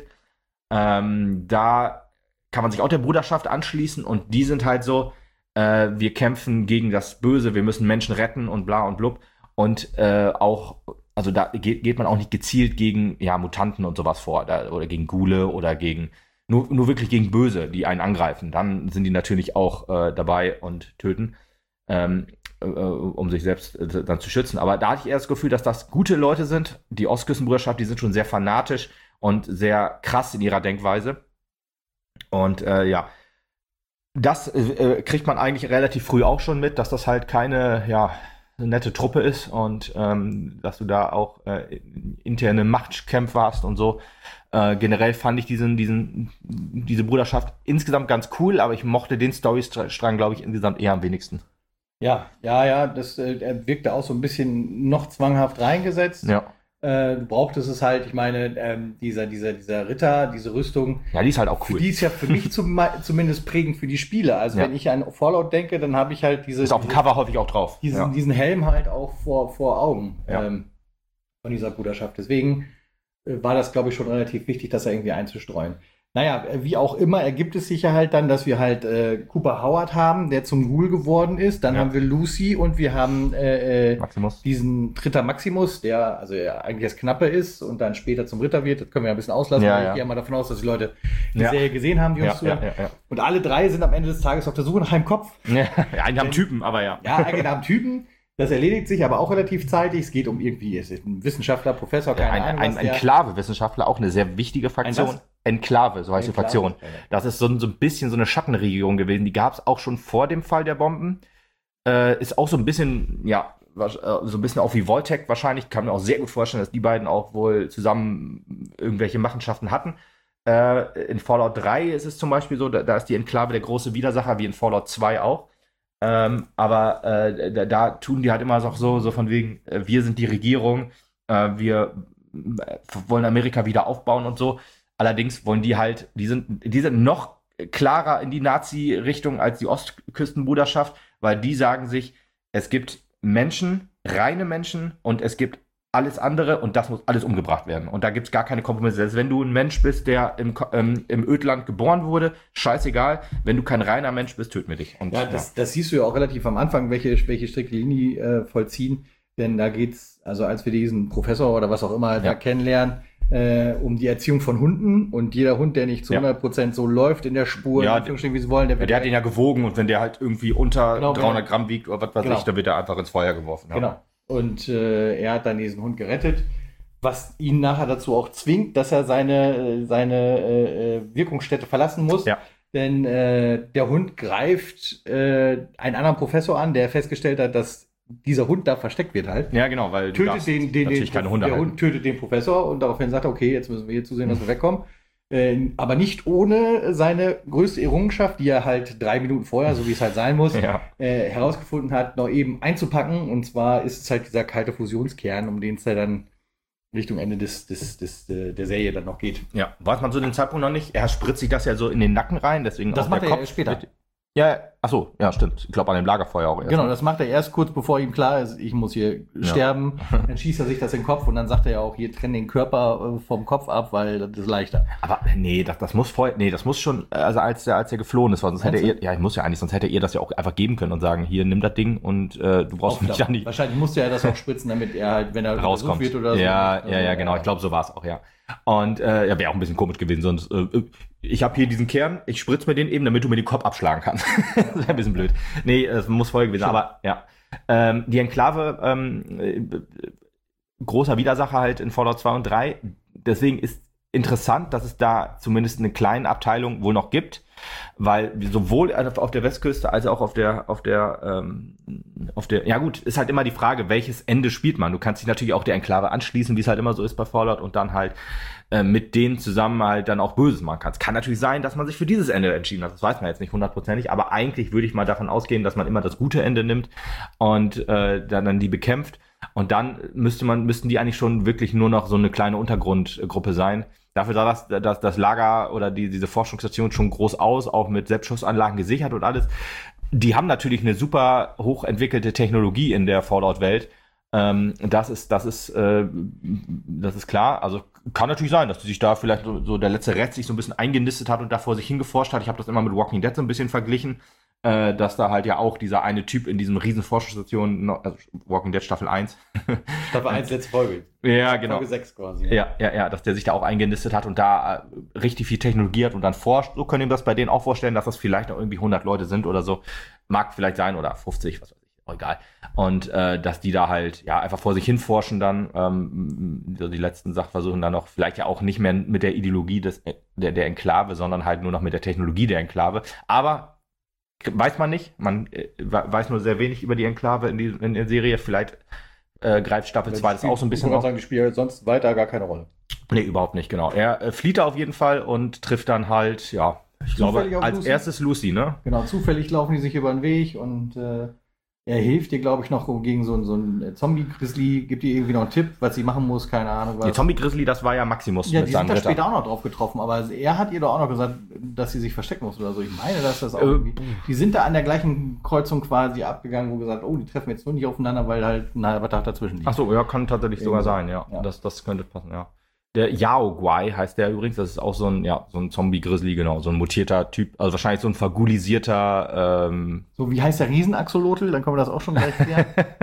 da kann man sich auch der Bruderschaft anschließen und die sind halt so, wir kämpfen gegen das Böse, wir müssen Menschen retten und bla und blub. Und auch, also da geht man auch nicht gezielt gegen Mutanten und sowas vor oder gegen Ghule oder gegen nur wirklich gegen Böse, die einen angreifen. Dann sind die natürlich auch dabei und töten, um sich selbst dann zu schützen. Aber da hatte ich eher das Gefühl, dass das gute Leute sind. Die Ostküstenbruderschaft, die sind schon sehr fanatisch und sehr krass in ihrer Denkweise. Und das kriegt man eigentlich relativ früh auch schon mit, dass das halt keine nette Truppe ist und dass du da auch interne Machtkämpfe hast und so. Generell fand ich diese Bruderschaft insgesamt ganz cool, aber ich mochte den Storystrang, glaube ich, insgesamt eher am wenigsten. Ja, das wirkte auch so ein bisschen noch zwanghaft reingesetzt. Ja. Du brauchtest es halt, ich meine, dieser Ritter, diese Rüstung. Ja, die ist halt auch cool. Die ist ja für mich zumindest prägend für die Spiele. Also wenn ich an Fallout denke, dann habe ich halt ist auf dem Cover häufig auch drauf. Diesen Helm halt auch vor Augen von dieser Bruderschaft. Deswegen war das, glaube ich, schon relativ wichtig, das irgendwie einzustreuen. Naja, wie auch immer, ergibt es sich ja halt dann, dass wir halt Cooper Howard haben, der zum Ghoul geworden ist. Dann haben wir Lucy und wir haben diesen Ritter Maximus, der eigentlich das Knappe ist und dann später zum Ritter wird. Das können wir ja ein bisschen auslassen, weil ich gehe mal davon aus, dass die Leute die Serie gesehen haben, die uns zuhören. Und alle drei sind am Ende des Tages auf der Suche nach einem Kopf. Ja, eigentlich haben Typen, aber ja. Ja, eigentlich haben Typen. Das erledigt sich aber auch relativ zeitig. Es geht um irgendwie, es ist ein Wissenschaftler, Professor, keine Ahnung. Ein Enklave-Wissenschaftler, auch eine sehr wichtige Fraktion. Enklave, so heißt die Fraktion. Das ist so ein bisschen so eine Schattenregierung gewesen. Die gab es auch schon vor dem Fall der Bomben. Ist auch so ein bisschen, so ein bisschen auch wie Voltec wahrscheinlich. Kann mir auch sehr gut vorstellen, dass die beiden auch wohl zusammen irgendwelche Machenschaften hatten. In Fallout 3 ist es zum Beispiel so, da ist die Enklave der große Widersacher, wie in Fallout 2 auch. Aber da tun die halt immer so von wegen, wir sind die Regierung, wir wollen Amerika wieder aufbauen und so. Allerdings wollen die halt, die sind noch klarer in die Nazi-Richtung als die Ostküstenbruderschaft, weil die sagen sich, es gibt Menschen, reine Menschen und es gibt alles andere und das muss alles umgebracht werden. Und da gibt es gar keine Kompromisse. Selbst wenn du ein Mensch bist, der im Ödland geboren wurde, scheißegal. Wenn du kein reiner Mensch bist, töten wir dich. Und, das siehst du ja auch relativ am Anfang, welche strikte Linie vollziehen. Denn da geht's, also als wir diesen Professor oder was auch immer da kennenlernen, um die Erziehung von Hunden. Und jeder Hund, der nicht zu 100% so läuft in der Spur, wie sie wollen, der hat ihn ja gewogen und wenn der halt irgendwie unter 300 Gramm wiegt oder was weiß ich, dann wird er einfach ins Feuer geworfen. Genau. Und er hat dann diesen Hund gerettet, was ihn nachher dazu auch zwingt, dass er seine Wirkungsstätte verlassen muss. Ja. Denn der Hund greift einen anderen Professor an, der festgestellt hat, dass dieser Hund da versteckt wird halt. Ja, genau, weil tötet keine Hunde der Hund tötet den Professor und daraufhin sagt er, okay, jetzt müssen wir hier zusehen, dass wir wegkommen. Aber nicht ohne seine größte Errungenschaft, die er halt 3 Minuten vorher, so wie es halt sein muss, herausgefunden hat, noch eben einzupacken. Und zwar ist es halt dieser kalte Fusionskern, um den es ja dann Richtung Ende der Serie dann noch geht. Ja, weiß man so den Zeitpunkt noch nicht. Er spritzt sich das ja so in den Nacken rein, deswegen das auch macht der er Kopf später. Ja, achso, ja, stimmt. Ich glaube an dem Lagerfeuer auch erst. Genau, das macht er erst kurz bevor ihm klar ist, ich muss hier sterben. Dann schießt er sich das in den Kopf und dann sagt er ja auch, hier trenn den Körper vom Kopf ab, weil das ist leichter. Aber nee, das muss das muss schon, also als er geflohen ist, sonst hätte er, ich muss ja eigentlich, sonst hätte er das ja auch einfach geben können und sagen, hier, nimm das Ding und du brauchst mich da nicht. Wahrscheinlich musste er das auch spritzen, damit er halt, wenn er rauskommt wird oder so. Ja, genau, ich glaube, so war es auch, ja. Und wäre auch ein bisschen komisch gewesen, sonst ich habe hier diesen Kern, ich spritze mir den eben, damit du mir den Kopf abschlagen kannst. Das wäre ein bisschen blöd. Nee, es muss voll gewesen, aber ja. Die Enklave, großer Widersacher halt in Fallout 2 und 3, deswegen ist interessant, dass es da zumindest eine kleine Abteilung wohl noch gibt, weil sowohl auf der Westküste als auch auf der, ja gut, ist halt immer die Frage, welches Ende spielt man. Du kannst dich natürlich auch der Enklave anschließen, wie es halt immer so ist bei Fallout und dann halt mit denen zusammen halt dann auch Böses machen kannst. Kann natürlich sein, dass man sich für dieses Ende entschieden hat. Das weiß man jetzt nicht hundertprozentig, aber eigentlich würde ich mal davon ausgehen, dass man immer das gute Ende nimmt und dann die bekämpft. Und dann müssten die eigentlich schon wirklich nur noch so eine kleine Untergrundgruppe sein. Dafür sah das Lager oder diese Forschungsstation schon groß aus, auch mit Selbstschussanlagen gesichert und alles. Die haben natürlich eine super hochentwickelte Technologie in der Fallout-Welt. Das ist klar. Also kann natürlich sein, dass die sich da vielleicht so der letzte Rest sich so ein bisschen eingenistet hat und da vor sich hingeforscht hat. Ich habe das immer mit Walking Dead so ein bisschen verglichen. Dass da halt ja auch dieser eine Typ in diesem riesen Forschungsstation, also Walking Dead Staffel 1. Staffel 1, letzte Folge. Ja, genau. Folge 6 quasi. Ja, dass der sich da auch eingenistet hat und da richtig viel Technologie hat und dann forscht. So können wir das bei denen auch vorstellen, dass das vielleicht auch irgendwie 100 Leute sind oder so. Mag vielleicht sein oder 50, was weiß ich, auch egal. Und dass die da halt ja einfach vor sich hin forschen dann, so die letzten Sachen versuchen dann noch, vielleicht ja auch nicht mehr mit der Ideologie der Enklave, sondern halt nur noch mit der Technologie der Enklave. Aber weiß man nicht. Man weiß nur sehr wenig über die Enklave in der Serie. Vielleicht greift Staffel 2 das auch so ein bisschen auf. Die spielen sonst weiter gar keine Rolle. Nee, überhaupt nicht, genau. Er flieht da auf jeden Fall und trifft dann halt, ja, ich glaube, als erstes Lucy, ne? Genau, zufällig laufen die sich über den Weg und er hilft dir, glaube ich, noch gegen so einen Zombie-Grizzly, gibt dir irgendwie noch einen Tipp, was sie machen muss, keine Ahnung. Die Zombie-Grizzly, das war ja Maximus. Ja, die sind da später auch noch drauf getroffen, aber er hat ihr doch auch noch gesagt, dass sie sich verstecken muss oder so. Ich meine, dass das auch irgendwie... Die sind da an der gleichen Kreuzung quasi abgegangen, wo gesagt, oh, die treffen jetzt nur nicht aufeinander, weil halt ein halber Tag dazwischen liegt. Ach so, ja, kann tatsächlich sogar sein, ja. Das könnte passen, ja. Der Yao Guai heißt der übrigens, das ist auch so ein Zombie-Grizzly, genau, so ein mutierter Typ, also wahrscheinlich so ein vergulisierter, So, wie heißt der Riesenaxolotl? Dann können wir das auch schon gleich klären.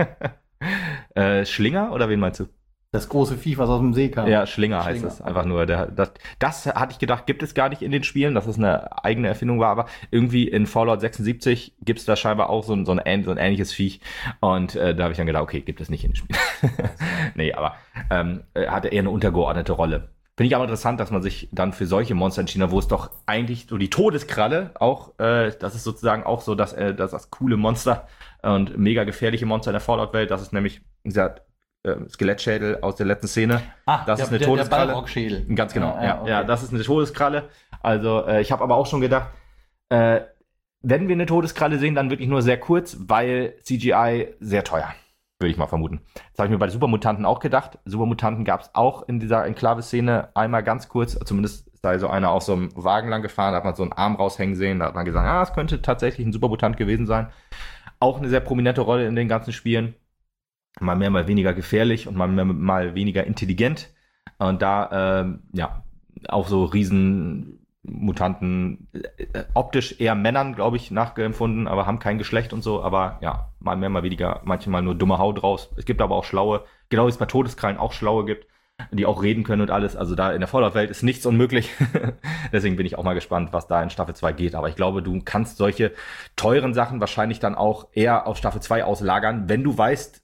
Schlinger, oder wen meinst du? Das große Viech, was aus dem See kam. Ja, Schlinger heißt es. Einfach nur. Das hatte ich gedacht, gibt es gar nicht in den Spielen, dass es eine eigene Erfindung war, aber irgendwie in Fallout 76 gibt es da scheinbar auch so ein ähnliches Viech. Und da habe ich dann gedacht, okay, gibt es nicht in den Spielen. Nee, aber hatte eher eine untergeordnete Rolle. Finde ich aber interessant, dass man sich dann für solche Monster entschieden hat, wo es doch eigentlich so die Todeskralle auch, das ist sozusagen auch so das coole Monster und mega gefährliche Monster in der Fallout-Welt. Das ist nämlich dieser Skelettschädel aus der letzten Szene. Das ist eine Todeskralle. Der Balrog-Schädel. Ganz genau, ja, das ist eine Todeskralle. Also ich habe aber auch schon gedacht, wenn wir eine Todeskralle sehen, dann wirklich nur sehr kurz, weil CGI sehr teuer, würde ich mal vermuten. Das habe ich mir bei den Supermutanten auch gedacht. Supermutanten gab es auch in dieser Enklave-Szene einmal ganz kurz, zumindest ist da so einer aus so einem Wagen lang gefahren, da hat man so einen Arm raushängen sehen, da hat man gesagt, es könnte tatsächlich ein Supermutant gewesen sein. Auch eine sehr prominente Rolle in den ganzen Spielen. Mal mehr, mal weniger gefährlich und mal weniger intelligent. Und da, auch so Riesenmutanten, optisch eher Männern, glaube ich, nachempfunden, aber haben kein Geschlecht und so. Aber ja, mal mehr, mal weniger, manchmal nur dumme Haut draus. Es gibt aber auch schlaue, genau wie es bei Todeskrallen auch schlaue gibt, die auch reden können und alles. Also da in der Fallout-Welt ist nichts unmöglich. Deswegen bin ich auch mal gespannt, was da in Staffel 2 geht. Aber ich glaube, du kannst solche teuren Sachen wahrscheinlich dann auch eher auf Staffel 2 auslagern, wenn du weißt,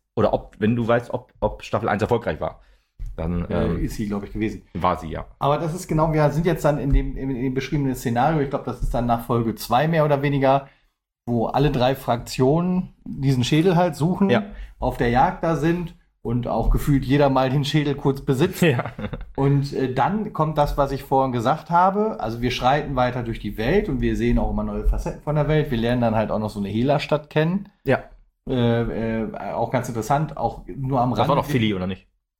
ob Staffel 1 erfolgreich war. Dann ist sie, glaube ich, gewesen. War sie, ja. Aber das ist genau, wir sind jetzt dann in dem beschriebenen Szenario, ich glaube, das ist dann nach Folge 2 mehr oder weniger, wo alle 3 Fraktionen diesen Schädel halt suchen, auf der Jagd da sind und auch gefühlt jeder mal den Schädel kurz besitzt. Ja. Und dann kommt das, was ich vorhin gesagt habe. Also wir schreiten weiter durch die Welt und wir sehen auch immer neue Facetten von der Welt. Wir lernen dann halt auch noch so eine Hela-Stadt kennen. Ja. Auch ganz interessant, auch nur am Rand. Das war doch Philly, oder nicht?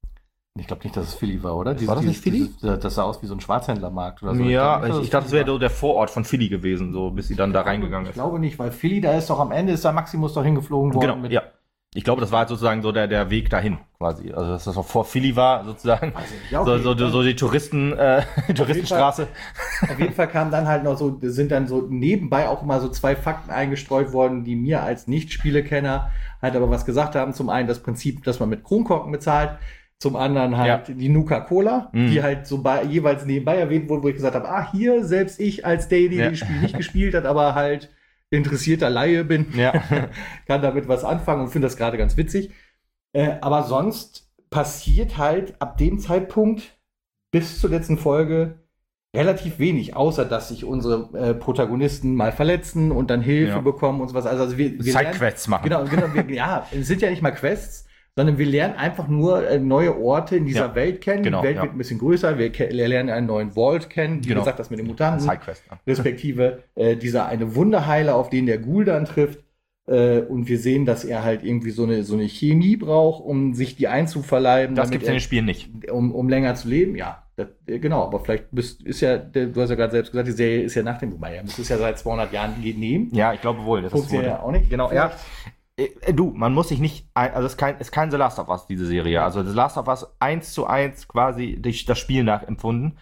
Ich glaube nicht, dass es Philly war, oder? War das nicht Philly? Das sah aus wie so ein Schwarzhändlermarkt oder so. Ja, ich dachte, es wäre so der Vorort von Philly gewesen, so bis sie dann da reingegangen ist. Ich glaube nicht, weil Philly, da ist doch am Ende, ist da Maximus doch hingeflogen worden. Genau, ja. Ich glaube, das war halt sozusagen so der Weg dahin, quasi. Also, dass das noch vor Philly war, sozusagen. Ja, okay. so die Touristenstraße. Auf jeden Fall kamen dann halt noch so, sind dann so nebenbei auch immer so 2 Fakten eingestreut worden, die mir als Nicht-Spielekenner halt aber was gesagt haben. Zum einen das Prinzip, dass man mit Kronkorken bezahlt. Zum anderen halt die Nuka-Cola, die halt so jeweils nebenbei erwähnt wurden, wo ich gesagt habe, hier, selbst ich als Daily, das Spiel nicht gespielt hat, aber halt interessierter Laie bin, kann damit was anfangen und finde das gerade ganz witzig. Aber sonst passiert halt ab dem Zeitpunkt bis zur letzten Folge relativ wenig, außer dass sich unsere Protagonisten mal verletzen und dann Hilfe bekommen und sowas. Also wir Side-Quests machen. Genau, es sind ja nicht mal Quests, sondern wir lernen einfach nur neue Orte in dieser Welt kennen. Die Welt wird ein bisschen größer. Wir lernen einen neuen Vault kennen. Wie gesagt, das mit den Mutanten. Sidequest. Respektive dieser eine Wunderheiler, auf den der Ghoul dann trifft. Und wir sehen, dass er halt irgendwie so eine Chemie braucht, um sich die einzuverleiben. Das gibt es in den Spielen nicht. Um länger zu leben, ja. Genau, aber vielleicht du hast ja gerade selbst gesagt, die Serie ist ja nach dem Wobei, es ist ja seit 200 Jahren nehmen. Ja, ich glaube wohl. Das ist ja auch nicht. Genau, ja. Du, man muss sich nicht, also es ist kein The Last of Us, diese Serie. Also The Last of Us 1:1 quasi das Spiel nachempfunden.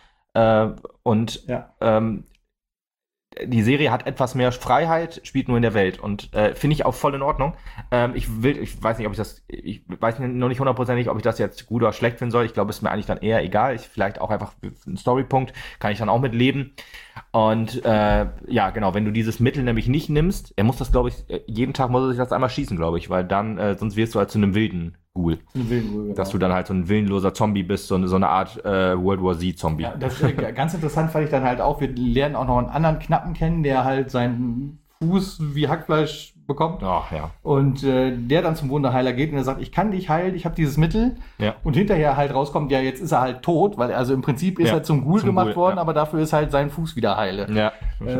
Die Serie hat etwas mehr Freiheit, spielt nur in der Welt und finde ich auch voll in Ordnung. Ich weiß noch nicht hundertprozentig, ob ich das jetzt gut oder schlecht finden soll. Ich glaube, es ist mir eigentlich dann eher egal. Vielleicht auch einfach ein Storypunkt, kann ich dann auch mit leben. Und genau, wenn du dieses Mittel nämlich nicht nimmst, er muss das, glaube ich, jeden Tag muss er sich das einmal schießen, glaube ich, weil dann, sonst wirst du halt zu einem wilden Ghoul. Genau. Dass du dann halt so ein willenloser Zombie bist, so eine Art World War Z-Zombie. Ja, das ganz interessant fand ich dann halt auch, wir lernen auch noch einen anderen Knappen kennen, der halt seinen Fuß wie Hackfleisch bekommt. Ach, ja. Und der dann zum Wunderheiler geht und er sagt, ich kann dich heilen, ich habe dieses Mittel. Ja. Und hinterher halt rauskommt, ja, jetzt ist er halt tot, weil also im Prinzip ist er zum Ghoul gemacht worden, aber dafür ist halt sein Fuß wieder heile. Ja.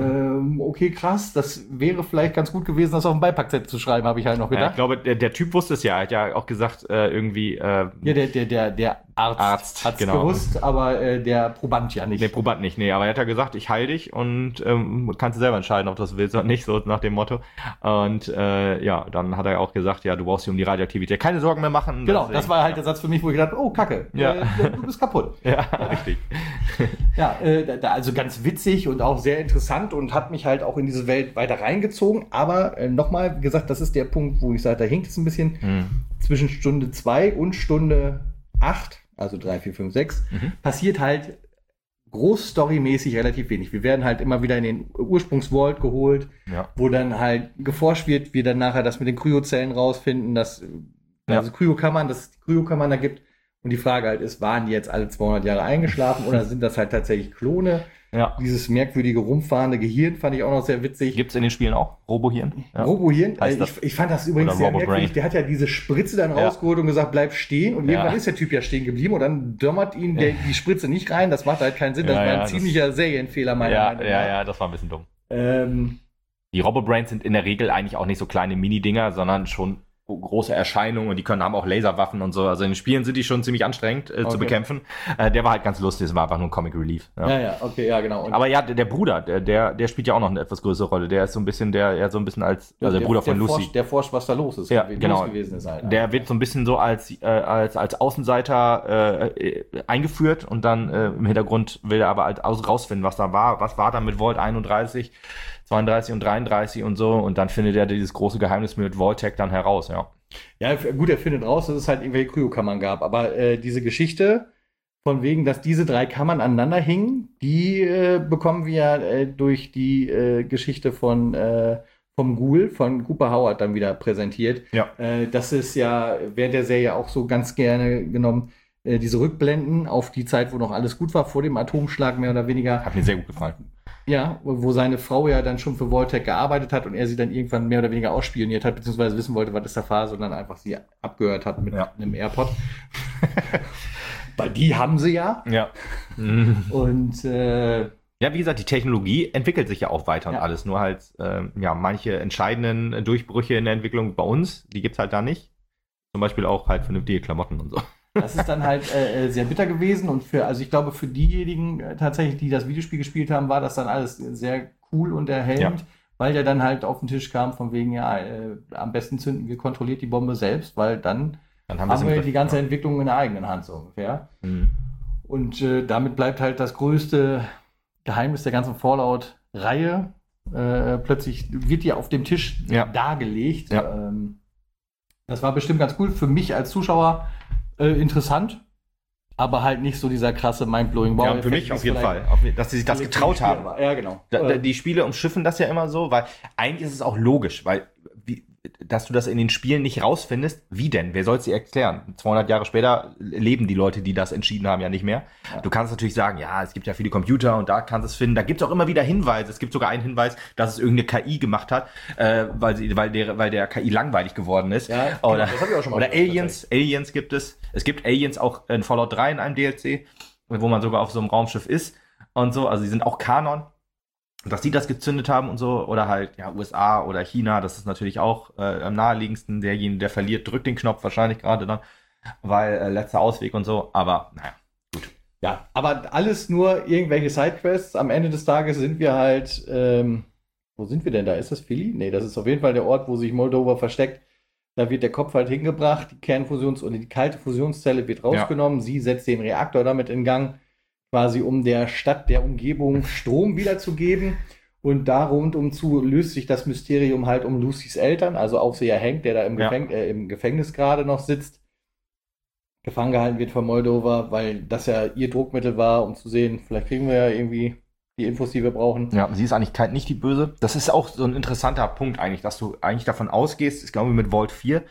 Okay, krass, das wäre vielleicht ganz gut gewesen, das auf dem Beipackzettel zu schreiben, habe ich halt noch gedacht. Ja, ich glaube, der Typ wusste es ja, er hat ja auch gesagt, irgendwie... ja, der Arzt hat es gewusst, aber der Proband ja nicht. Der Proband nicht, nee, aber er hat ja gesagt, ich heile dich und kannst du selber entscheiden, ob du das willst oder nicht, so nach dem Motto. Und dann hat er auch gesagt, ja, du brauchst dich um die Radioaktivität keine Sorgen mehr machen. Genau, das war halt der Satz für mich, wo ich gedacht habe, oh, Kacke, du bist kaputt. Ja, richtig. Ja, also ganz witzig und auch sehr interessant und hat mich halt auch in diese Welt weiter reingezogen. Aber nochmal, wie gesagt, das ist der Punkt, wo ich sage, da hinkt es ein bisschen zwischen Stunde 2 und Stunde 8, also 3, 4, 5, 6, passiert halt großstorymäßig relativ wenig. Wir werden halt immer wieder in den Ursprungsvault geholt, wo dann halt geforscht wird, wir dann nachher das mit den Kryozellen rausfinden, dass es Kryokammern da gibt. Und die Frage halt ist, waren die jetzt alle 200 Jahre eingeschlafen oder sind das halt tatsächlich Klone? Ja. Dieses merkwürdige rumfahrende Gehirn fand ich auch noch sehr witzig. Gibt's in den Spielen auch? Robohirn? Ja. Robohirn? Ich fand das übrigens sehr merkwürdig. Der hat ja diese Spritze dann rausgeholt und gesagt, bleib stehen. Und irgendwann ist der Typ ja stehen geblieben und dann dömmert ihn die Spritze nicht rein. Das macht halt keinen Sinn. Das war ein ziemlicher Serienfehler meiner Meinung nach. Ja, das war ein bisschen dumm. Die Robobrains sind in der Regel eigentlich auch nicht so kleine Mini-Dinger, sondern schon große Erscheinungen und die haben auch Laserwaffen und so. Also in den Spielen sind die schon ziemlich anstrengend zu bekämpfen. Der war halt ganz lustig, es war einfach nur ein Comic Relief. Genau. Aber ja, der Bruder, der spielt ja auch noch eine etwas größere Rolle. Der ist so ein bisschen, der Bruder von Lucy. Der forscht, was da los ist. Ja, genau. Gewesen ist halt. Der wird so ein bisschen so als Außenseiter eingeführt und dann im Hintergrund will er aber halt rausfinden, was da war. Was war da mit Vault 31, 32 und 33 und so. Und dann findet er dieses große Geheimnis mit Vault-Tech dann heraus, Ja, gut, er findet raus, dass es halt irgendwelche Kryokammern gab. Aber diese Geschichte von wegen, dass diese 3 Kammern aneinander hingen, die bekommen wir durch die Geschichte vom Ghoul, von Cooper Howard dann wieder präsentiert. Ja. Das ist ja während der Serie auch so ganz gerne genommen, diese Rückblenden auf die Zeit, wo noch alles gut war, vor dem Atomschlag mehr oder weniger. Hat mir sehr gut gefallen. Ja, wo seine Frau ja dann schon für Vault-Tech gearbeitet hat und er sie dann irgendwann mehr oder weniger ausspioniert hat, beziehungsweise wissen wollte, was ist der Phase und dann einfach sie abgehört hat mit einem AirPod. Weil die haben sie ja. Ja. Und ja, wie gesagt, die Technologie entwickelt sich ja auch weiter und alles. Nur halt, manche entscheidenden Durchbrüche in der Entwicklung bei uns, die gibt's halt da nicht. Zum Beispiel auch halt vernünftige Klamotten und so. Das ist dann halt sehr bitter gewesen und also ich glaube, für diejenigen tatsächlich, die das Videospiel gespielt haben, war das dann alles sehr cool und erhellend, weil der dann halt auf den Tisch kam von wegen, am besten zünden wir kontrolliert die Bombe selbst, weil dann haben wir die ganze Entwicklung in der eigenen Hand so ungefähr. Mhm. Und damit bleibt halt das größte Geheimnis der ganzen Fallout-Reihe. Plötzlich wird die auf dem Tisch dargelegt. Ja. Das war bestimmt ganz cool für mich als Zuschauer. Interessant, aber halt nicht so dieser krasse Mindblowing Wow. Ja, für mich auf jeden Fall, dass sie sich das getraut haben. Ja, genau. Die Spiele umschiffen das ja immer so, weil eigentlich ist es auch logisch, weil dass du das in den Spielen nicht rausfindest, wie denn? Wer soll es dir erklären? 200 Jahre später leben die Leute, die das entschieden haben, ja nicht mehr. Ja. Du kannst natürlich sagen, ja, es gibt ja viele Computer und da kannst du es finden. Da gibt es auch immer wieder Hinweise. Es gibt sogar einen Hinweis, dass es irgendeine KI gemacht hat, weil der KI langweilig geworden ist. Ja, oder das hab ich auch schon mal oder Aliens gibt es. Es gibt Aliens auch in Fallout 3 in einem DLC, wo man sogar auf so einem Raumschiff ist und so. Also die sind auch Kanon. Dass die das gezündet haben und so, oder halt, USA oder China, das ist natürlich auch am naheliegendsten. Derjenige, der verliert, drückt den Knopf wahrscheinlich gerade dann, weil letzter Ausweg und so, aber naja, gut. Ja, aber alles nur irgendwelche Sidequests. Am Ende des Tages sind wir halt, wo sind wir denn da? Ist das Philly? Nee, das ist auf jeden Fall der Ort, wo sich Moldova versteckt. Da wird der Kopf halt hingebracht, die oder die kalte Fusionszelle wird rausgenommen, sie setzt den Reaktor damit in Gang, quasi um der Stadt, der Umgebung Strom wiederzugeben. Und da rundum löst sich das Mysterium halt um Lucys Eltern, also Aufseher Hank, der da im Gefängnis gerade noch sitzt, gefangen gehalten wird von Moldova, weil das ja ihr Druckmittel war, um zu sehen, vielleicht kriegen wir ja irgendwie die Infos, die wir brauchen. Ja, sie ist eigentlich nicht die Böse. Das ist auch so ein interessanter Punkt eigentlich, dass du eigentlich davon ausgehst, ich glaube mit Vault 4,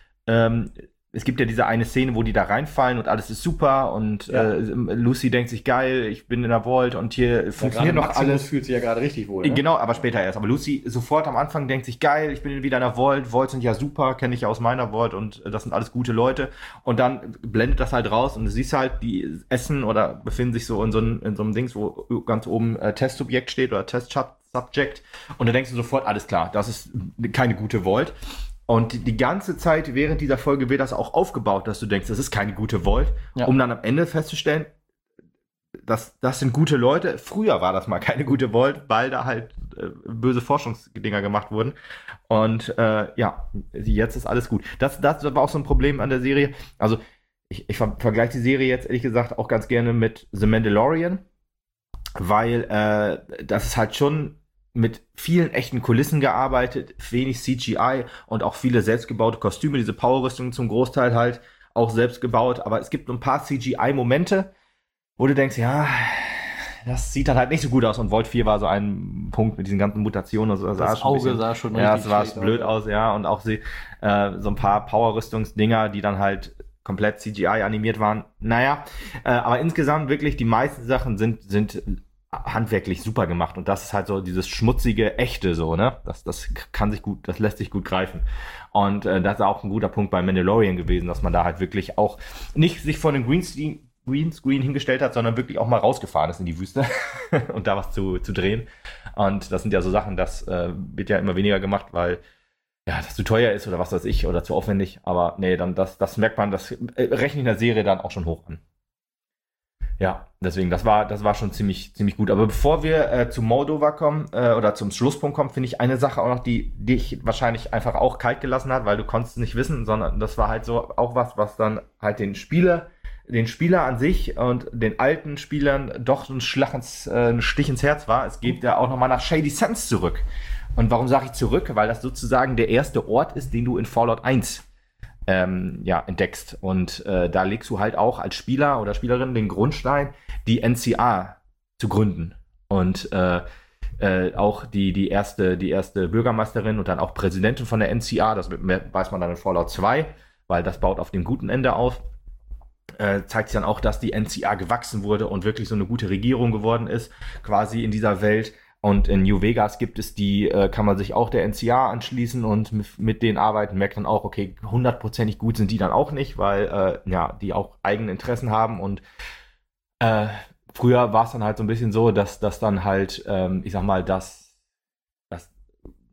es gibt ja diese eine Szene, wo die da reinfallen und alles ist super und Lucy denkt sich, geil, ich bin in der Vault und hier funktioniert noch Maximus alles. Fühlt sich ja gerade richtig wohl. Ne? Genau, aber später erst. Aber Lucy sofort am Anfang denkt sich, geil, ich bin wieder in der Vault. Vaults sind ja super, kenne ich ja aus meiner Vault und das sind alles gute Leute. Und dann blendet das halt raus und du siehst halt, die essen oder befinden sich so in so einem Dings, wo ganz oben Testsubjekt steht oder Testsubject. Und da denkst du sofort, alles klar, das ist keine gute Vault. Und die ganze Zeit während dieser Folge wird das auch aufgebaut, dass du denkst, das ist keine gute Vault, um dann am Ende festzustellen, das sind gute Leute. Früher war das mal keine gute Vault, weil da halt böse Forschungsdinger gemacht wurden. Und jetzt ist alles gut. Das war auch so ein Problem an der Serie. Also ich vergleiche die Serie jetzt ehrlich gesagt auch ganz gerne mit The Mandalorian, weil das ist halt schon mit vielen echten Kulissen gearbeitet, wenig CGI und auch viele selbstgebaute Kostüme, diese Powerrüstungen zum Großteil halt auch selbst gebaut, aber es gibt ein paar CGI-Momente, wo du denkst, ja, das sieht dann halt nicht so gut aus und Vault 4 war so ein Punkt mit diesen ganzen Mutationen. Also das Auge sah schon richtig es sah blöd aus, ja, und auch so ein paar Powerrüstungsdinger, die dann halt komplett CGI animiert waren. Naja, aber insgesamt wirklich die meisten Sachen sind handwerklich super gemacht und das ist halt so dieses schmutzige, echte so, ne? Das lässt sich gut greifen. Und das ist auch ein guter Punkt bei Mandalorian gewesen, dass man da halt wirklich auch nicht sich vor den Greenscreen hingestellt hat, sondern wirklich auch mal rausgefahren ist in die Wüste und da was zu drehen. Und das sind ja so Sachen, das wird ja immer weniger gemacht, weil das zu teuer ist oder was weiß ich oder zu aufwendig. Aber nee, dann das merkt man, das rechne ich in der Serie dann auch schon hoch an. Ja, deswegen, das war schon ziemlich gut. Aber bevor wir zu Moldova kommen oder zum Schlusspunkt kommen, finde ich eine Sache auch noch, die dich wahrscheinlich einfach auch kalt gelassen hat, weil du konntest es nicht wissen, sondern das war halt so auch was dann halt den Spieler an sich und den alten Spielern doch ein Stich ins Herz war. Es geht ja auch nochmal nach Shady Sands zurück. Und warum sage ich zurück? Weil das sozusagen der erste Ort ist, den du in Fallout 1 entdeckst. Und da legst du halt auch als Spieler oder Spielerin den Grundstein, die NCA zu gründen. Und auch die erste Bürgermeisterin und dann auch Präsidentin von der NCA, das weiß man dann in Fallout 2, weil das baut auf dem guten Ende auf. Zeigt sich dann auch, dass die NCA gewachsen wurde und wirklich so eine gute Regierung geworden ist, quasi in dieser Welt. Und in New Vegas gibt es kann man sich auch der NCA anschließen und mit denen arbeiten, merkt dann auch, okay, 100%ig gut sind die dann auch nicht, weil die auch eigene Interessen haben und früher war es dann halt so ein bisschen so, dass dann halt, ich sag mal,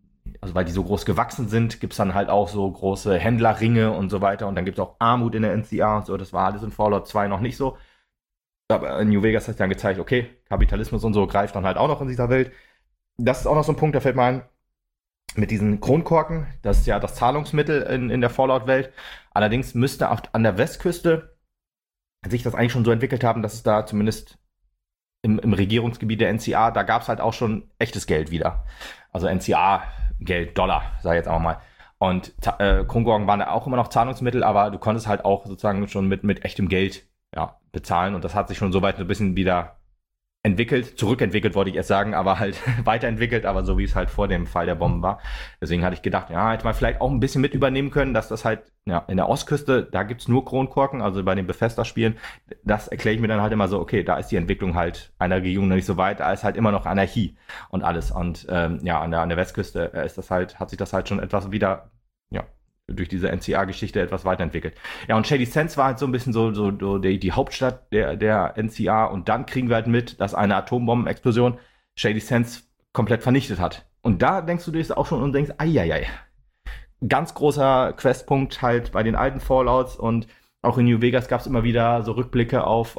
weil die so groß gewachsen sind, gibt's dann halt auch so große Händlerringe und so weiter. Und dann gibt's auch Armut in der NCA und so. Das war alles in Fallout 2 noch nicht so. Aber in New Vegas hat dann gezeigt, okay, Kapitalismus und so greift dann halt auch noch in dieser Welt. Das ist auch noch so ein Punkt, da fällt mir ein, mit diesen Kronkorken, das ist ja das Zahlungsmittel in der Fallout-Welt. Allerdings müsste auch an der Westküste sich das eigentlich schon so entwickelt haben, dass es da zumindest im Regierungsgebiet der NCA, da gab es halt auch schon echtes Geld wieder. Also NCA-Geld, Dollar, sag ich jetzt auch mal. Und Kronkorken waren da auch immer noch Zahlungsmittel, aber du konntest halt auch sozusagen schon mit echtem Geld bezahlen. Und das hat sich schon soweit ein bisschen wieder zurückentwickelt, wollte ich erst sagen, aber halt weiterentwickelt, aber so wie es halt vor dem Fall der Bomben war. Deswegen hatte ich gedacht, hätte man vielleicht auch ein bisschen mit übernehmen können, dass das halt, in der Ostküste, da gibt's nur Kronkorken, also bei den Bethesda-Spielen, das erkläre ich mir dann halt immer so, okay, da ist die Entwicklung halt einer Regierung noch nicht so weit, da ist halt immer noch Anarchie und alles. Und an der Westküste ist das halt, hat sich das halt schon etwas wieder, durch diese NCA-Geschichte etwas weiterentwickelt. Ja, und Shady Sands war halt so ein bisschen so die Hauptstadt der NCA und dann kriegen wir halt mit, dass eine Atombombenexplosion Shady Sands komplett vernichtet hat. Und da denkst du dir das auch schon und denkst, eieiei. Ganz großer Questpunkt halt bei den alten Fallouts und auch in New Vegas gab es immer wieder so Rückblicke auf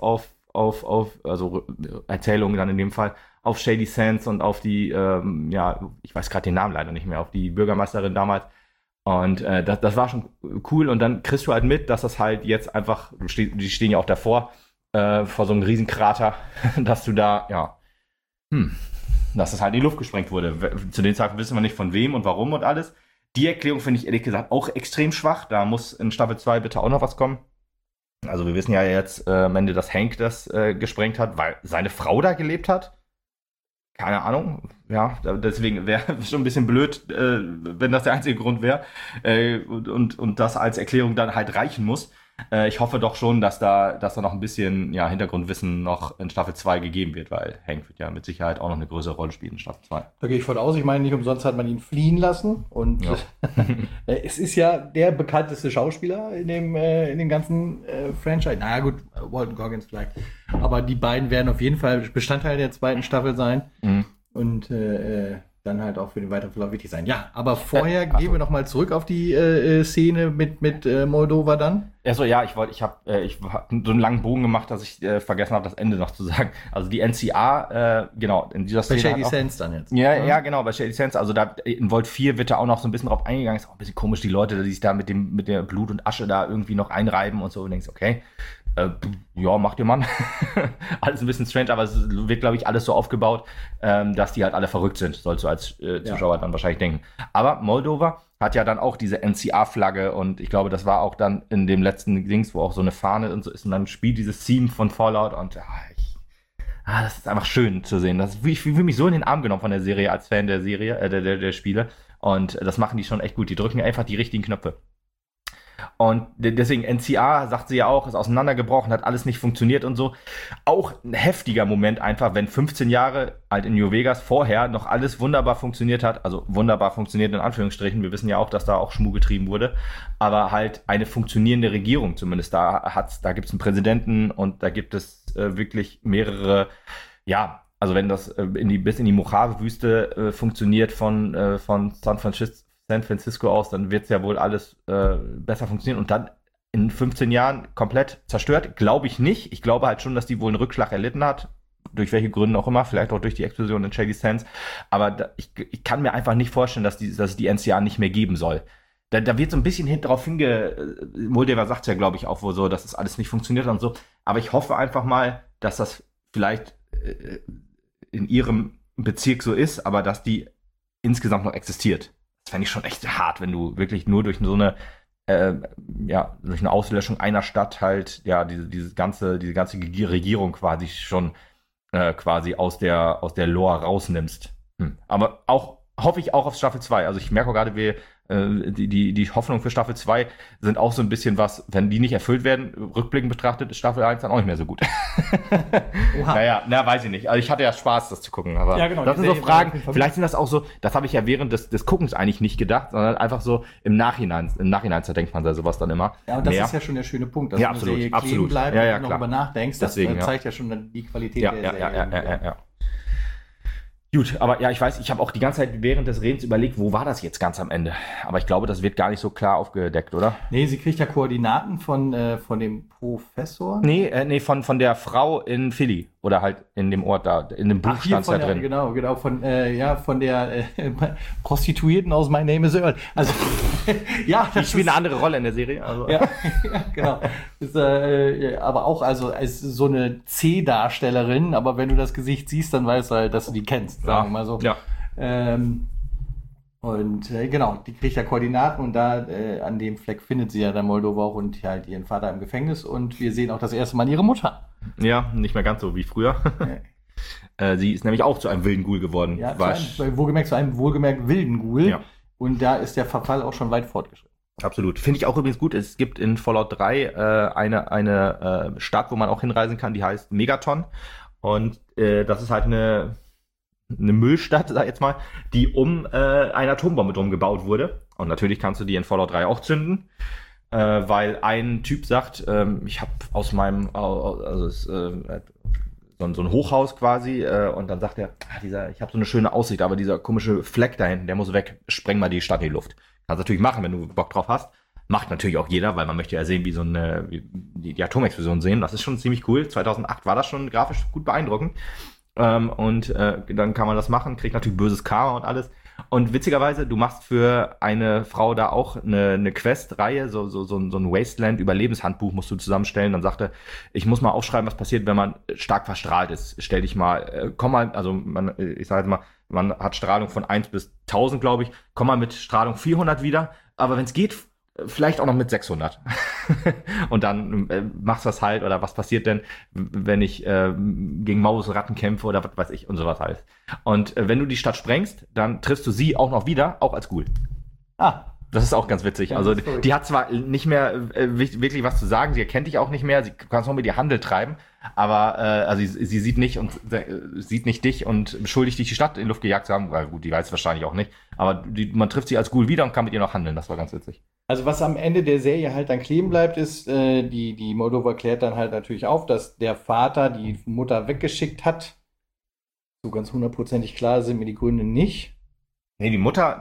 also Erzählungen dann in dem Fall, auf Shady Sands und auf die, ich weiß gerade den Namen leider nicht mehr, auf die Bürgermeisterin damals. Und das war schon cool. Und dann kriegst du halt mit, dass das halt jetzt einfach, die stehen ja auch davor, vor so einem Riesenkrater, dass du da, dass das halt in die Luft gesprengt wurde. Zu dem Zeitpunkt wissen wir nicht von wem und warum und alles. Die Erklärung finde ich ehrlich gesagt auch extrem schwach. Da muss in Staffel 2 bitte auch noch was kommen. Also wir wissen ja jetzt am Ende, dass Hank das gesprengt hat, weil seine Frau da gelebt hat. Keine Ahnung, deswegen wäre schon ein bisschen blöd, wenn das der einzige Grund wäre und das als Erklärung dann halt reichen muss. Ich hoffe doch schon, dass da noch ein bisschen Hintergrundwissen noch in Staffel 2 gegeben wird, weil Hank wird ja mit Sicherheit auch noch eine größere Rolle spielen in Staffel 2. Da gehe ich von aus. Ich meine, nicht umsonst hat man ihn fliehen lassen und es ist ja der bekannteste Schauspieler in dem ganzen Franchise. Naja gut, Walton Goggins vielleicht. Aber die beiden werden auf jeden Fall Bestandteil der zweiten Staffel sein und dann halt auch für den weiteren Verlauf wichtig sein. Ja, aber vorher gehen wir noch mal zurück auf die Szene mit Moldova dann. Also ich habe so einen langen Bogen gemacht, dass ich vergessen habe, das Ende noch zu sagen. Also die NCA, in dieser Szene. Bei Shady Sands dann jetzt. Ja, genau, bei Shady Sands. Also da in Volt 4 wird da auch noch so ein bisschen drauf eingegangen. Ist auch ein bisschen komisch, die Leute, die sich da mit der Blut und Asche da irgendwie noch einreiben und so. Und denkst, okay, macht ihr Mann. Alles ein bisschen strange, aber es wird, glaube ich, alles so aufgebaut, dass die halt alle verrückt sind, sollst du als Zuschauer dann wahrscheinlich denken. Aber Moldova hat ja dann auch diese NCA-Flagge und ich glaube, das war auch dann in dem letzten Dings, wo auch so eine Fahne und so ist und dann spielt dieses Theme von Fallout und das ist einfach schön zu sehen. Ich fühle mich so in den Arm genommen von der Serie als Fan der Serie, der Spiele und das machen die schon echt gut. Die drücken einfach die richtigen Knöpfe. Und deswegen NCA, sagt sie ja auch, ist auseinandergebrochen, hat alles nicht funktioniert und so. Auch ein heftiger Moment einfach, wenn 15 Jahre halt in New Vegas vorher noch alles wunderbar funktioniert hat. Also wunderbar funktioniert in Anführungsstrichen. Wir wissen ja auch, dass da auch Schmuh getrieben wurde. Aber halt eine funktionierende Regierung zumindest. Da gibt es einen Präsidenten und da gibt es wirklich mehrere, also wenn das bis in die Mojave-Wüste funktioniert von San Francisco aus, dann wird es ja wohl alles besser funktionieren und dann in 15 Jahren komplett zerstört? Glaube ich nicht. Ich glaube halt schon, dass die wohl einen Rückschlag erlitten hat. Durch welche Gründe auch immer, vielleicht auch durch die Explosion in Shady Sands. Aber ich kann mir einfach nicht vorstellen, dass es die NCA nicht mehr geben soll. Da wird so ein bisschen drauf Moldova sagt ja, glaube ich, auch wohl so, dass das alles nicht funktioniert und so. Aber ich hoffe einfach mal, dass das vielleicht in ihrem Bezirk so ist, aber dass die insgesamt noch existiert. Das fände ich schon echt hart, wenn du wirklich nur durch so eine durch eine Auslöschung einer Stadt halt diese ganze Regierung quasi schon quasi aus der Lore rausnimmst. Aber auch hoffe ich auch auf Staffel 2. Also ich merke auch gerade, die Hoffnung für Staffel 2 sind auch so ein bisschen was, wenn die nicht erfüllt werden, rückblickend betrachtet, ist Staffel 1 dann auch nicht mehr so gut. Weiß ich nicht. Also ich hatte ja Spaß, das zu gucken. Aber das sind so Fragen, vielleicht sind das auch so, das habe ich ja während des Guckens eigentlich nicht gedacht, sondern einfach so im Nachhinein zerdenkt man da sowas dann immer. Ja, und das ist ja schon der schöne Punkt, dass eine Serie kleben bleibt und darüber nachdenkst. Das zeigt ja schon die Qualität der Serie. Ja. Gut, aber ja, ich weiß, ich habe auch die ganze Zeit während des Redens überlegt, wo war das jetzt ganz am Ende? Aber ich glaube, das wird gar nicht so klar aufgedeckt, oder? Nee, sie kriegt ja Koordinaten von dem Professor. Nee, von der Frau in Philly. Oder halt in dem Ort da, in dem Buch stand da drin. Genau, von der Prostituierten aus My Name is Earl. Also, ja. Die spielt eine andere Rolle in der Serie. Also. Ja, genau. Ist, aber auch also als so eine C-Darstellerin, aber wenn du das Gesicht siehst, dann weißt du halt, dass du die kennst, sagen wir mal so. Ja. Genau, die kriegt ja Koordinaten und da an dem Fleck findet sie ja dann Moldova auch und halt ihren Vater im Gefängnis und wir sehen auch das erste Mal ihre Mutter. Ja, nicht mehr ganz so wie früher. Sie ist nämlich auch zu einem wilden Ghoul geworden. Ja, zu einem wohlgemerkt wilden Ghoul. Ja. Und da ist der Verfall auch schon weit fortgeschritten. Absolut. Finde ich auch übrigens gut. Es gibt in Fallout 3 eine Stadt, wo man auch hinreisen kann, die heißt Megaton. Und das ist halt eine Müllstadt, sag ich jetzt mal, die um eine Atombombe drum gebaut wurde. Und natürlich kannst du die in Fallout 3 auch zünden. Weil ein Typ sagt, ich habe aus meinem, so ein Hochhaus quasi, und dann sagt er, ich habe so eine schöne Aussicht, aber dieser komische Fleck da hinten, der muss weg, spreng mal die Stadt in die Luft. Kannst natürlich machen, wenn du Bock drauf hast. Macht natürlich auch jeder, weil man möchte ja sehen, wie die Atomexplosion sehen. Das ist schon ziemlich cool. 2008 war das schon grafisch gut beeindruckend. Und dann kann man das machen, kriegt natürlich böses Karma und alles. Und witzigerweise, du machst für eine Frau da auch eine Quest-Reihe, so ein Wasteland-Überlebenshandbuch musst du zusammenstellen. Dann sagt er, ich muss mal aufschreiben, was passiert, wenn man stark verstrahlt ist. Stell dich mal, komm mal, also ich sage jetzt mal, man hat Strahlung von 1 bis 1000, glaube ich. Komm mal mit Strahlung 400 wieder. Aber wenn es geht, vielleicht auch noch mit 600. Und dann machst du das halt, oder was passiert denn, wenn ich gegen Mausratten kämpfe oder was weiß ich und sowas halt. Und wenn du die Stadt sprengst, dann triffst du sie auch noch wieder, auch als Ghoul. Das ist auch ganz witzig. Ja, also die hat zwar nicht mehr wirklich was zu sagen, sie erkennt dich auch nicht mehr, sie kann noch mit ihr Handel treiben, aber also sie sieht nicht dich und beschuldigt dich, die Stadt in die Luft gejagt zu haben, weil gut, die weiß es wahrscheinlich auch nicht, aber man trifft sie als Ghoul wieder und kann mit ihr noch handeln, das war ganz witzig. Also was am Ende der Serie halt dann kleben bleibt, ist, die Moldova klärt dann halt natürlich auf, dass der Vater die Mutter weggeschickt hat. So ganz hundertprozentig klar sind mir die Gründe nicht. Nee, die Mutter,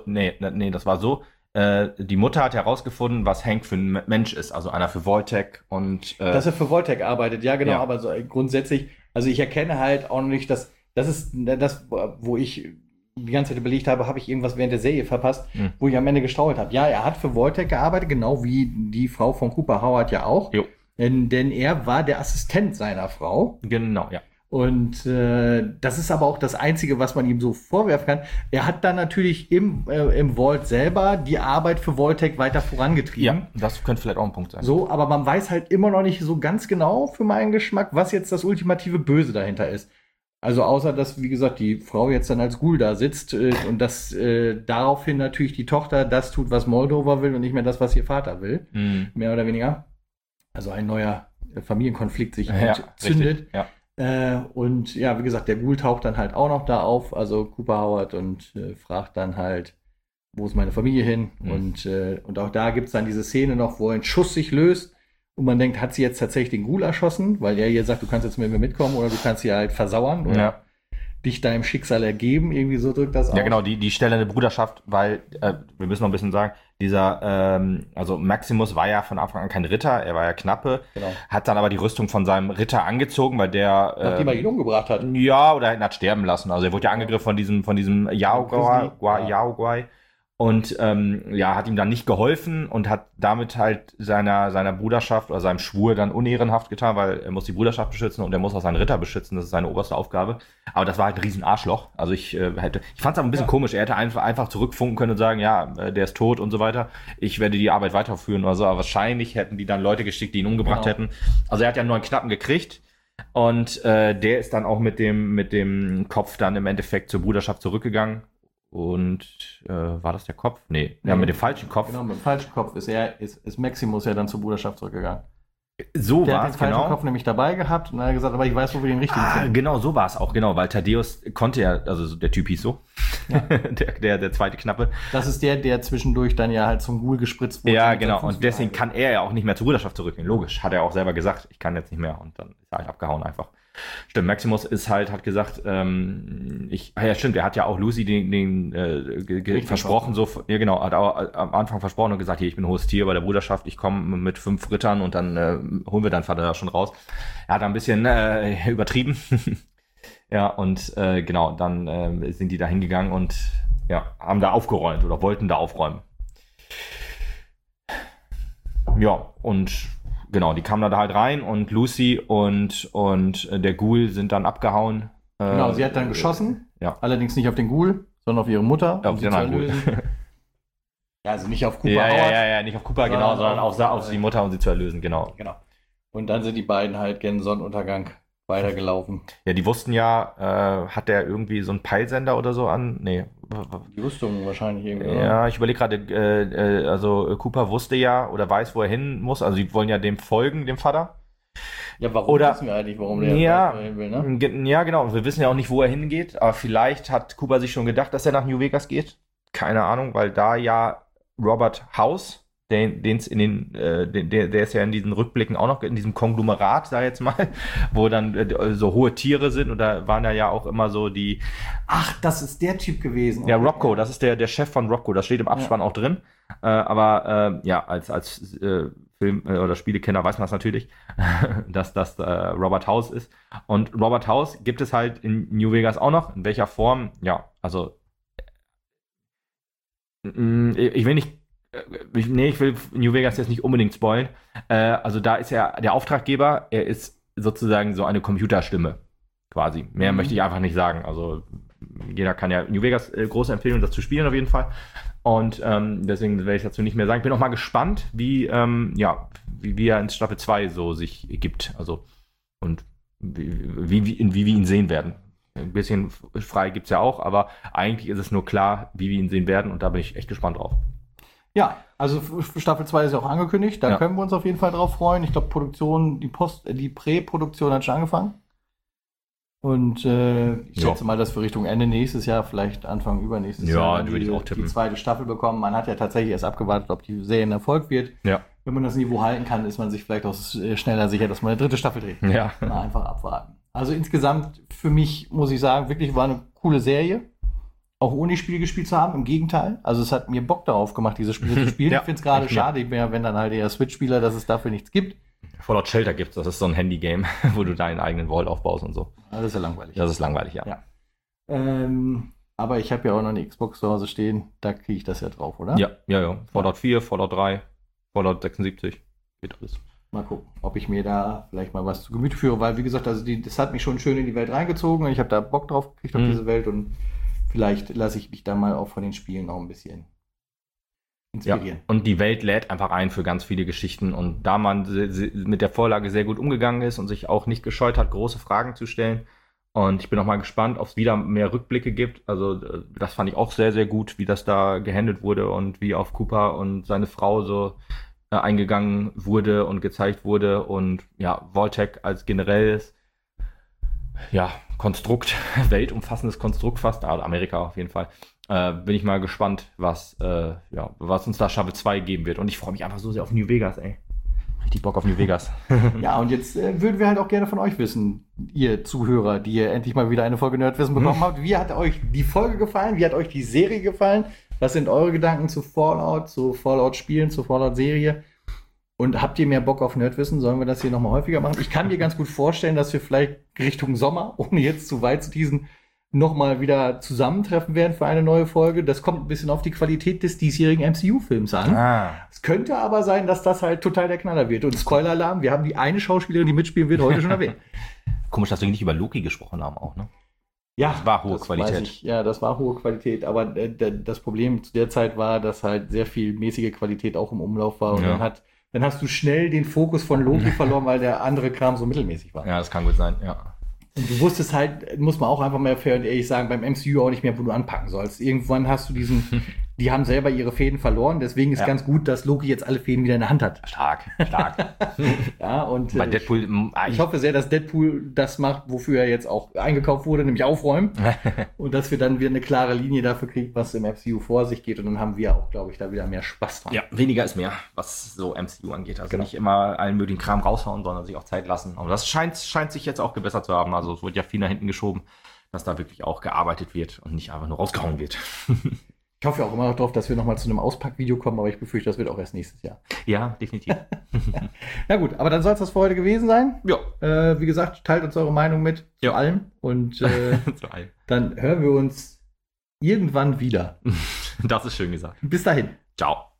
das war so, die Mutter hat herausgefunden, was Hank für ein Mensch ist, also einer für Voltec und dass er für Voltec arbeitet, ja genau, ja. Aber so grundsätzlich, also ich erkenne halt auch nicht, dass das ist das, wo ich die ganze Zeit überlegt habe ich irgendwas während der Serie verpasst, wo ich am Ende gestrauchelt habe. Ja, er hat für Voltec gearbeitet, genau wie die Frau von Cooper Howard ja auch. Jo. Denn er war der Assistent seiner Frau. Genau, ja. Und das ist aber auch das Einzige, was man ihm so vorwerfen kann. Er hat dann natürlich im Vault selber die Arbeit für Voltec weiter vorangetrieben. Ja, das könnte vielleicht auch ein Punkt sein. So, aber man weiß halt immer noch nicht so ganz genau für meinen Geschmack, was jetzt das ultimative Böse dahinter ist. Also außer, dass, wie gesagt, die Frau jetzt dann als Ghoul da sitzt und dass daraufhin natürlich die Tochter das tut, was Moldova will und nicht mehr das, was ihr Vater will. Mehr oder weniger. Also ein neuer Familienkonflikt sich entzündet. Richtig, ja. Und ja, wie gesagt, der Ghoul taucht dann halt auch noch da auf, also Cooper Howard, und fragt dann halt, wo ist meine Familie hin? Und auch da gibt es dann diese Szene noch, wo ein Schuss sich löst und man denkt, hat sie jetzt tatsächlich den Ghoul erschossen? Weil er hier sagt, du kannst jetzt mit mir mitkommen oder du kannst sie halt versauern oder dich deinem Schicksal ergeben, irgendwie so drückt das aus. Ja, genau, die Stelle eine Bruderschaft, weil, wir müssen noch ein bisschen sagen, also Maximus war ja von Anfang an kein Ritter, er war ja Knappe, hat dann aber die Rüstung von seinem Ritter angezogen, weil der... Nachdem er ihn umgebracht hat. Ja, oder er hat sterben lassen, also er wurde ja angegriffen von diesem Yaoguai. Und hat ihm dann nicht geholfen und hat damit halt seiner Bruderschaft oder seinem Schwur dann unehrenhaft getan, weil er muss die Bruderschaft beschützen und er muss auch seinen Ritter beschützen, das ist seine oberste Aufgabe. Aber das war halt ein riesen Arschloch. Also ich fand es aber ein bisschen komisch, er hätte einfach zurückfunken können und sagen, der ist tot und so weiter. Ich werde die Arbeit weiterführen oder so, aber wahrscheinlich hätten die dann Leute geschickt, die ihn umgebracht hätten. Also er hat ja einen neuen Knappen gekriegt. Und der ist dann auch mit dem Kopf dann im Endeffekt zur Bruderschaft zurückgegangen. Und war das der Kopf? Nee, ja, mit dem falschen Kopf. Genau, mit dem falschen Kopf ist Maximus ja dann zur Bruderschaft zurückgegangen. So der war hat es, den falschen Kopf nämlich dabei gehabt und dann hat er gesagt, aber ich weiß, wo wir den richtigen finden. Genau, so war es auch, genau, weil Thaddeus konnte ja, also der Typ hieß so, der zweite Knappe. Das ist der zwischendurch dann ja halt zum Ghoul gespritzt wurde. Ja, genau, und deswegen kann er ja auch nicht mehr zur Bruderschaft zurückgehen, logisch, hat er auch selber gesagt, ich kann jetzt nicht mehr und dann ist er halt abgehauen einfach. Stimmt, Maximus hat gesagt, stimmt, er hat ja auch Lucy den versprochen, so, ja genau, hat auch am Anfang versprochen und gesagt, hier, ich bin hohes Tier bei der Bruderschaft, ich komme mit 5 Rittern und dann holen wir deinen Vater da schon raus. Er hat da ein bisschen übertrieben. Ja, und genau, dann sind die da hingegangen und ja, haben da aufgeräumt oder wollten da aufräumen. Ja, und genau, die kamen da halt rein und Lucy und der Ghoul sind dann abgehauen. Genau, sie hat dann geschossen, ja. Allerdings nicht auf den Ghoul, sondern auf ihre Mutter, um sie zu erlösen. Ja, also nicht auf Cooper Ja, nicht auf Cooper, genau, sondern auf die Mutter, um sie zu erlösen, genau. Und dann sind die beiden halt gen Sonnenuntergang weitergelaufen. Ja, die wussten ja, hat der irgendwie so einen Peilsender oder so an? Nee. Die Rüstung wahrscheinlich irgendwie. Ja, ich überlege gerade, also Cooper wusste ja oder weiß, wo er hin muss. Also die wollen ja dem folgen, dem Vater. Ja, warum wissen wir eigentlich, warum der weiß, wo er hin will, ne? Ja, genau. Wir wissen ja auch nicht, wo er hingeht. Aber vielleicht hat Cooper sich schon gedacht, dass er nach New Vegas geht. Keine Ahnung, weil da ja Robert House, der ist ja in diesen Rückblicken auch noch in diesem Konglomerat, sag ich jetzt mal, wo dann so hohe Tiere sind und da waren ja auch immer so die... Ach, das ist der Typ gewesen. Ja, Robco, das ist der Chef von Robco, das steht im Abspann auch drin, aber als Film- oder Spielekenner weiß man es natürlich, dass das Robert House ist und Robert House gibt es halt in New Vegas auch noch, in welcher Form, ja, also ich will New Vegas jetzt nicht unbedingt spoilen. Also da ist er der Auftraggeber, er ist sozusagen so eine Computerstimme quasi. Mehr möchte ich einfach nicht sagen. Also jeder kann ja New Vegas große Empfehlung, das zu spielen auf jeden Fall. Und deswegen werde ich dazu nicht mehr sagen. Ich bin auch mal gespannt, wie er in Staffel 2 so sich gibt. Also und wie wir ihn sehen werden. Ein bisschen frei gibt es ja auch, aber eigentlich ist es nur klar, wie wir ihn sehen werden und da bin ich echt gespannt drauf. Ja, also Staffel 2 ist ja auch angekündigt, da können wir uns auf jeden Fall drauf freuen. Ich glaube, die Prä-Produktion hat schon angefangen. Und ich schätze mal, dass wir Richtung Ende nächstes Jahr, vielleicht Anfang übernächstes Jahr, würde ich auch tippen. Die zweite Staffel bekommen. Man hat ja tatsächlich erst abgewartet, ob die Serie ein Erfolg wird. Ja. Wenn man das Niveau halten kann, ist man sich vielleicht auch schneller sicher, dass man eine 3. Staffel dreht. Ja. Mal einfach abwarten. Also insgesamt, für mich, muss ich sagen, wirklich war eine coole Serie. Auch ohne Spiele gespielt zu haben, im Gegenteil. Also es hat mir Bock darauf gemacht, diese Spiele zu spielen. Ich finde es gerade schade, wenn dann halt eher Switch-Spieler, dass es dafür nichts gibt. Fallout Shelter gibt's, das ist so ein Handy-Game, wo du deinen eigenen Vault aufbaust und so. Das ist ja langweilig. Das ist langweilig, ja. Aber ich habe ja auch noch eine Xbox zu Hause stehen, da kriege ich das ja drauf, oder? Ja. Fallout 4, Fallout 3, Fallout 76, geht alles. Mal gucken, ob ich mir da vielleicht mal was zu Gemüte führe, weil wie gesagt, also das hat mich schon schön in die Welt reingezogen und ich habe da Bock drauf gekriegt auf diese Welt und vielleicht lasse ich mich da mal auch von den Spielen noch ein bisschen inspirieren. Ja, und die Welt lädt einfach ein für ganz viele Geschichten und da man mit der Vorlage sehr gut umgegangen ist und sich auch nicht gescheut hat, große Fragen zu stellen und ich bin auch mal gespannt, ob es wieder mehr Rückblicke gibt, also das fand ich auch sehr, sehr gut, wie das da gehandelt wurde und wie auf Cooper und seine Frau so eingegangen wurde und gezeigt wurde und ja, Vault-Tec als generelles Konstrukt, weltumfassendes Konstrukt fast, also Amerika auf jeden Fall, bin ich mal gespannt, was uns da Staffel 2 geben wird und ich freue mich einfach so sehr auf New Vegas, ey. Richtig Bock auf New Vegas. Ja, und jetzt würden wir halt auch gerne von euch wissen, ihr Zuhörer, die ihr endlich mal wieder eine Folge Nerdwissen bekommen habt. Wie hat euch die Folge gefallen? Wie hat euch die Serie gefallen? Was sind eure Gedanken zu Fallout-Spielen, zu Fallout-Serie? Und habt ihr mehr Bock auf Nerdwissen? Sollen wir das hier nochmal häufiger machen? Ich kann mir ganz gut vorstellen, dass wir vielleicht Richtung Sommer, ohne jetzt zu weit zu teasen, nochmal wieder zusammentreffen werden für eine neue Folge. Das kommt ein bisschen auf die Qualität des diesjährigen MCU-Films an. Es könnte aber sein, dass das halt total der Knaller wird. Und Spoiler-Alarm, wir haben die eine Schauspielerin, die mitspielen wird, heute schon erwähnt. Komisch, dass wir nicht über Loki gesprochen haben auch, ne? Ja, das war hohe Qualität. Das war hohe Qualität, aber das Problem zu der Zeit war, dass halt sehr viel mäßige Qualität auch im Umlauf war und dann hast du schnell den Fokus von Loki verloren, weil der andere Kram so mittelmäßig war. Ja, das kann gut sein, ja. Und du wusstest halt, muss man auch einfach mal fair und ehrlich sagen, beim MCU auch nicht mehr, wo du anpacken sollst. Irgendwann hast du diesen die haben selber ihre Fäden verloren. Deswegen ist ganz gut, dass Loki jetzt alle Fäden wieder in der Hand hat. Stark. Ja, und bei Deadpool, ich hoffe sehr, dass Deadpool das macht, wofür er jetzt auch eingekauft wurde, nämlich aufräumen. Und dass wir dann wieder eine klare Linie dafür kriegen, was im MCU vor sich geht. Und dann haben wir auch, glaube ich, da wieder mehr Spaß dran. Ja, weniger ist mehr, was so MCU angeht. Also nicht immer allen möglichen Kram raushauen, sondern sich auch Zeit lassen. Aber das scheint sich jetzt auch gebessert zu haben. Also es wird ja viel nach hinten geschoben, dass da wirklich auch gearbeitet wird und nicht einfach nur rausgehauen wird. Ich hoffe auch immer noch drauf, dass wir nochmal zu einem Auspackvideo kommen, aber ich befürchte, das wird auch erst nächstes Jahr. Ja, definitiv. Na gut, aber dann soll es das für heute gewesen sein. Ja. Wie gesagt, teilt uns eure Meinung mit zu allem. Und zu allem. Dann hören wir uns irgendwann wieder. Das ist schön gesagt. Bis dahin. Ciao.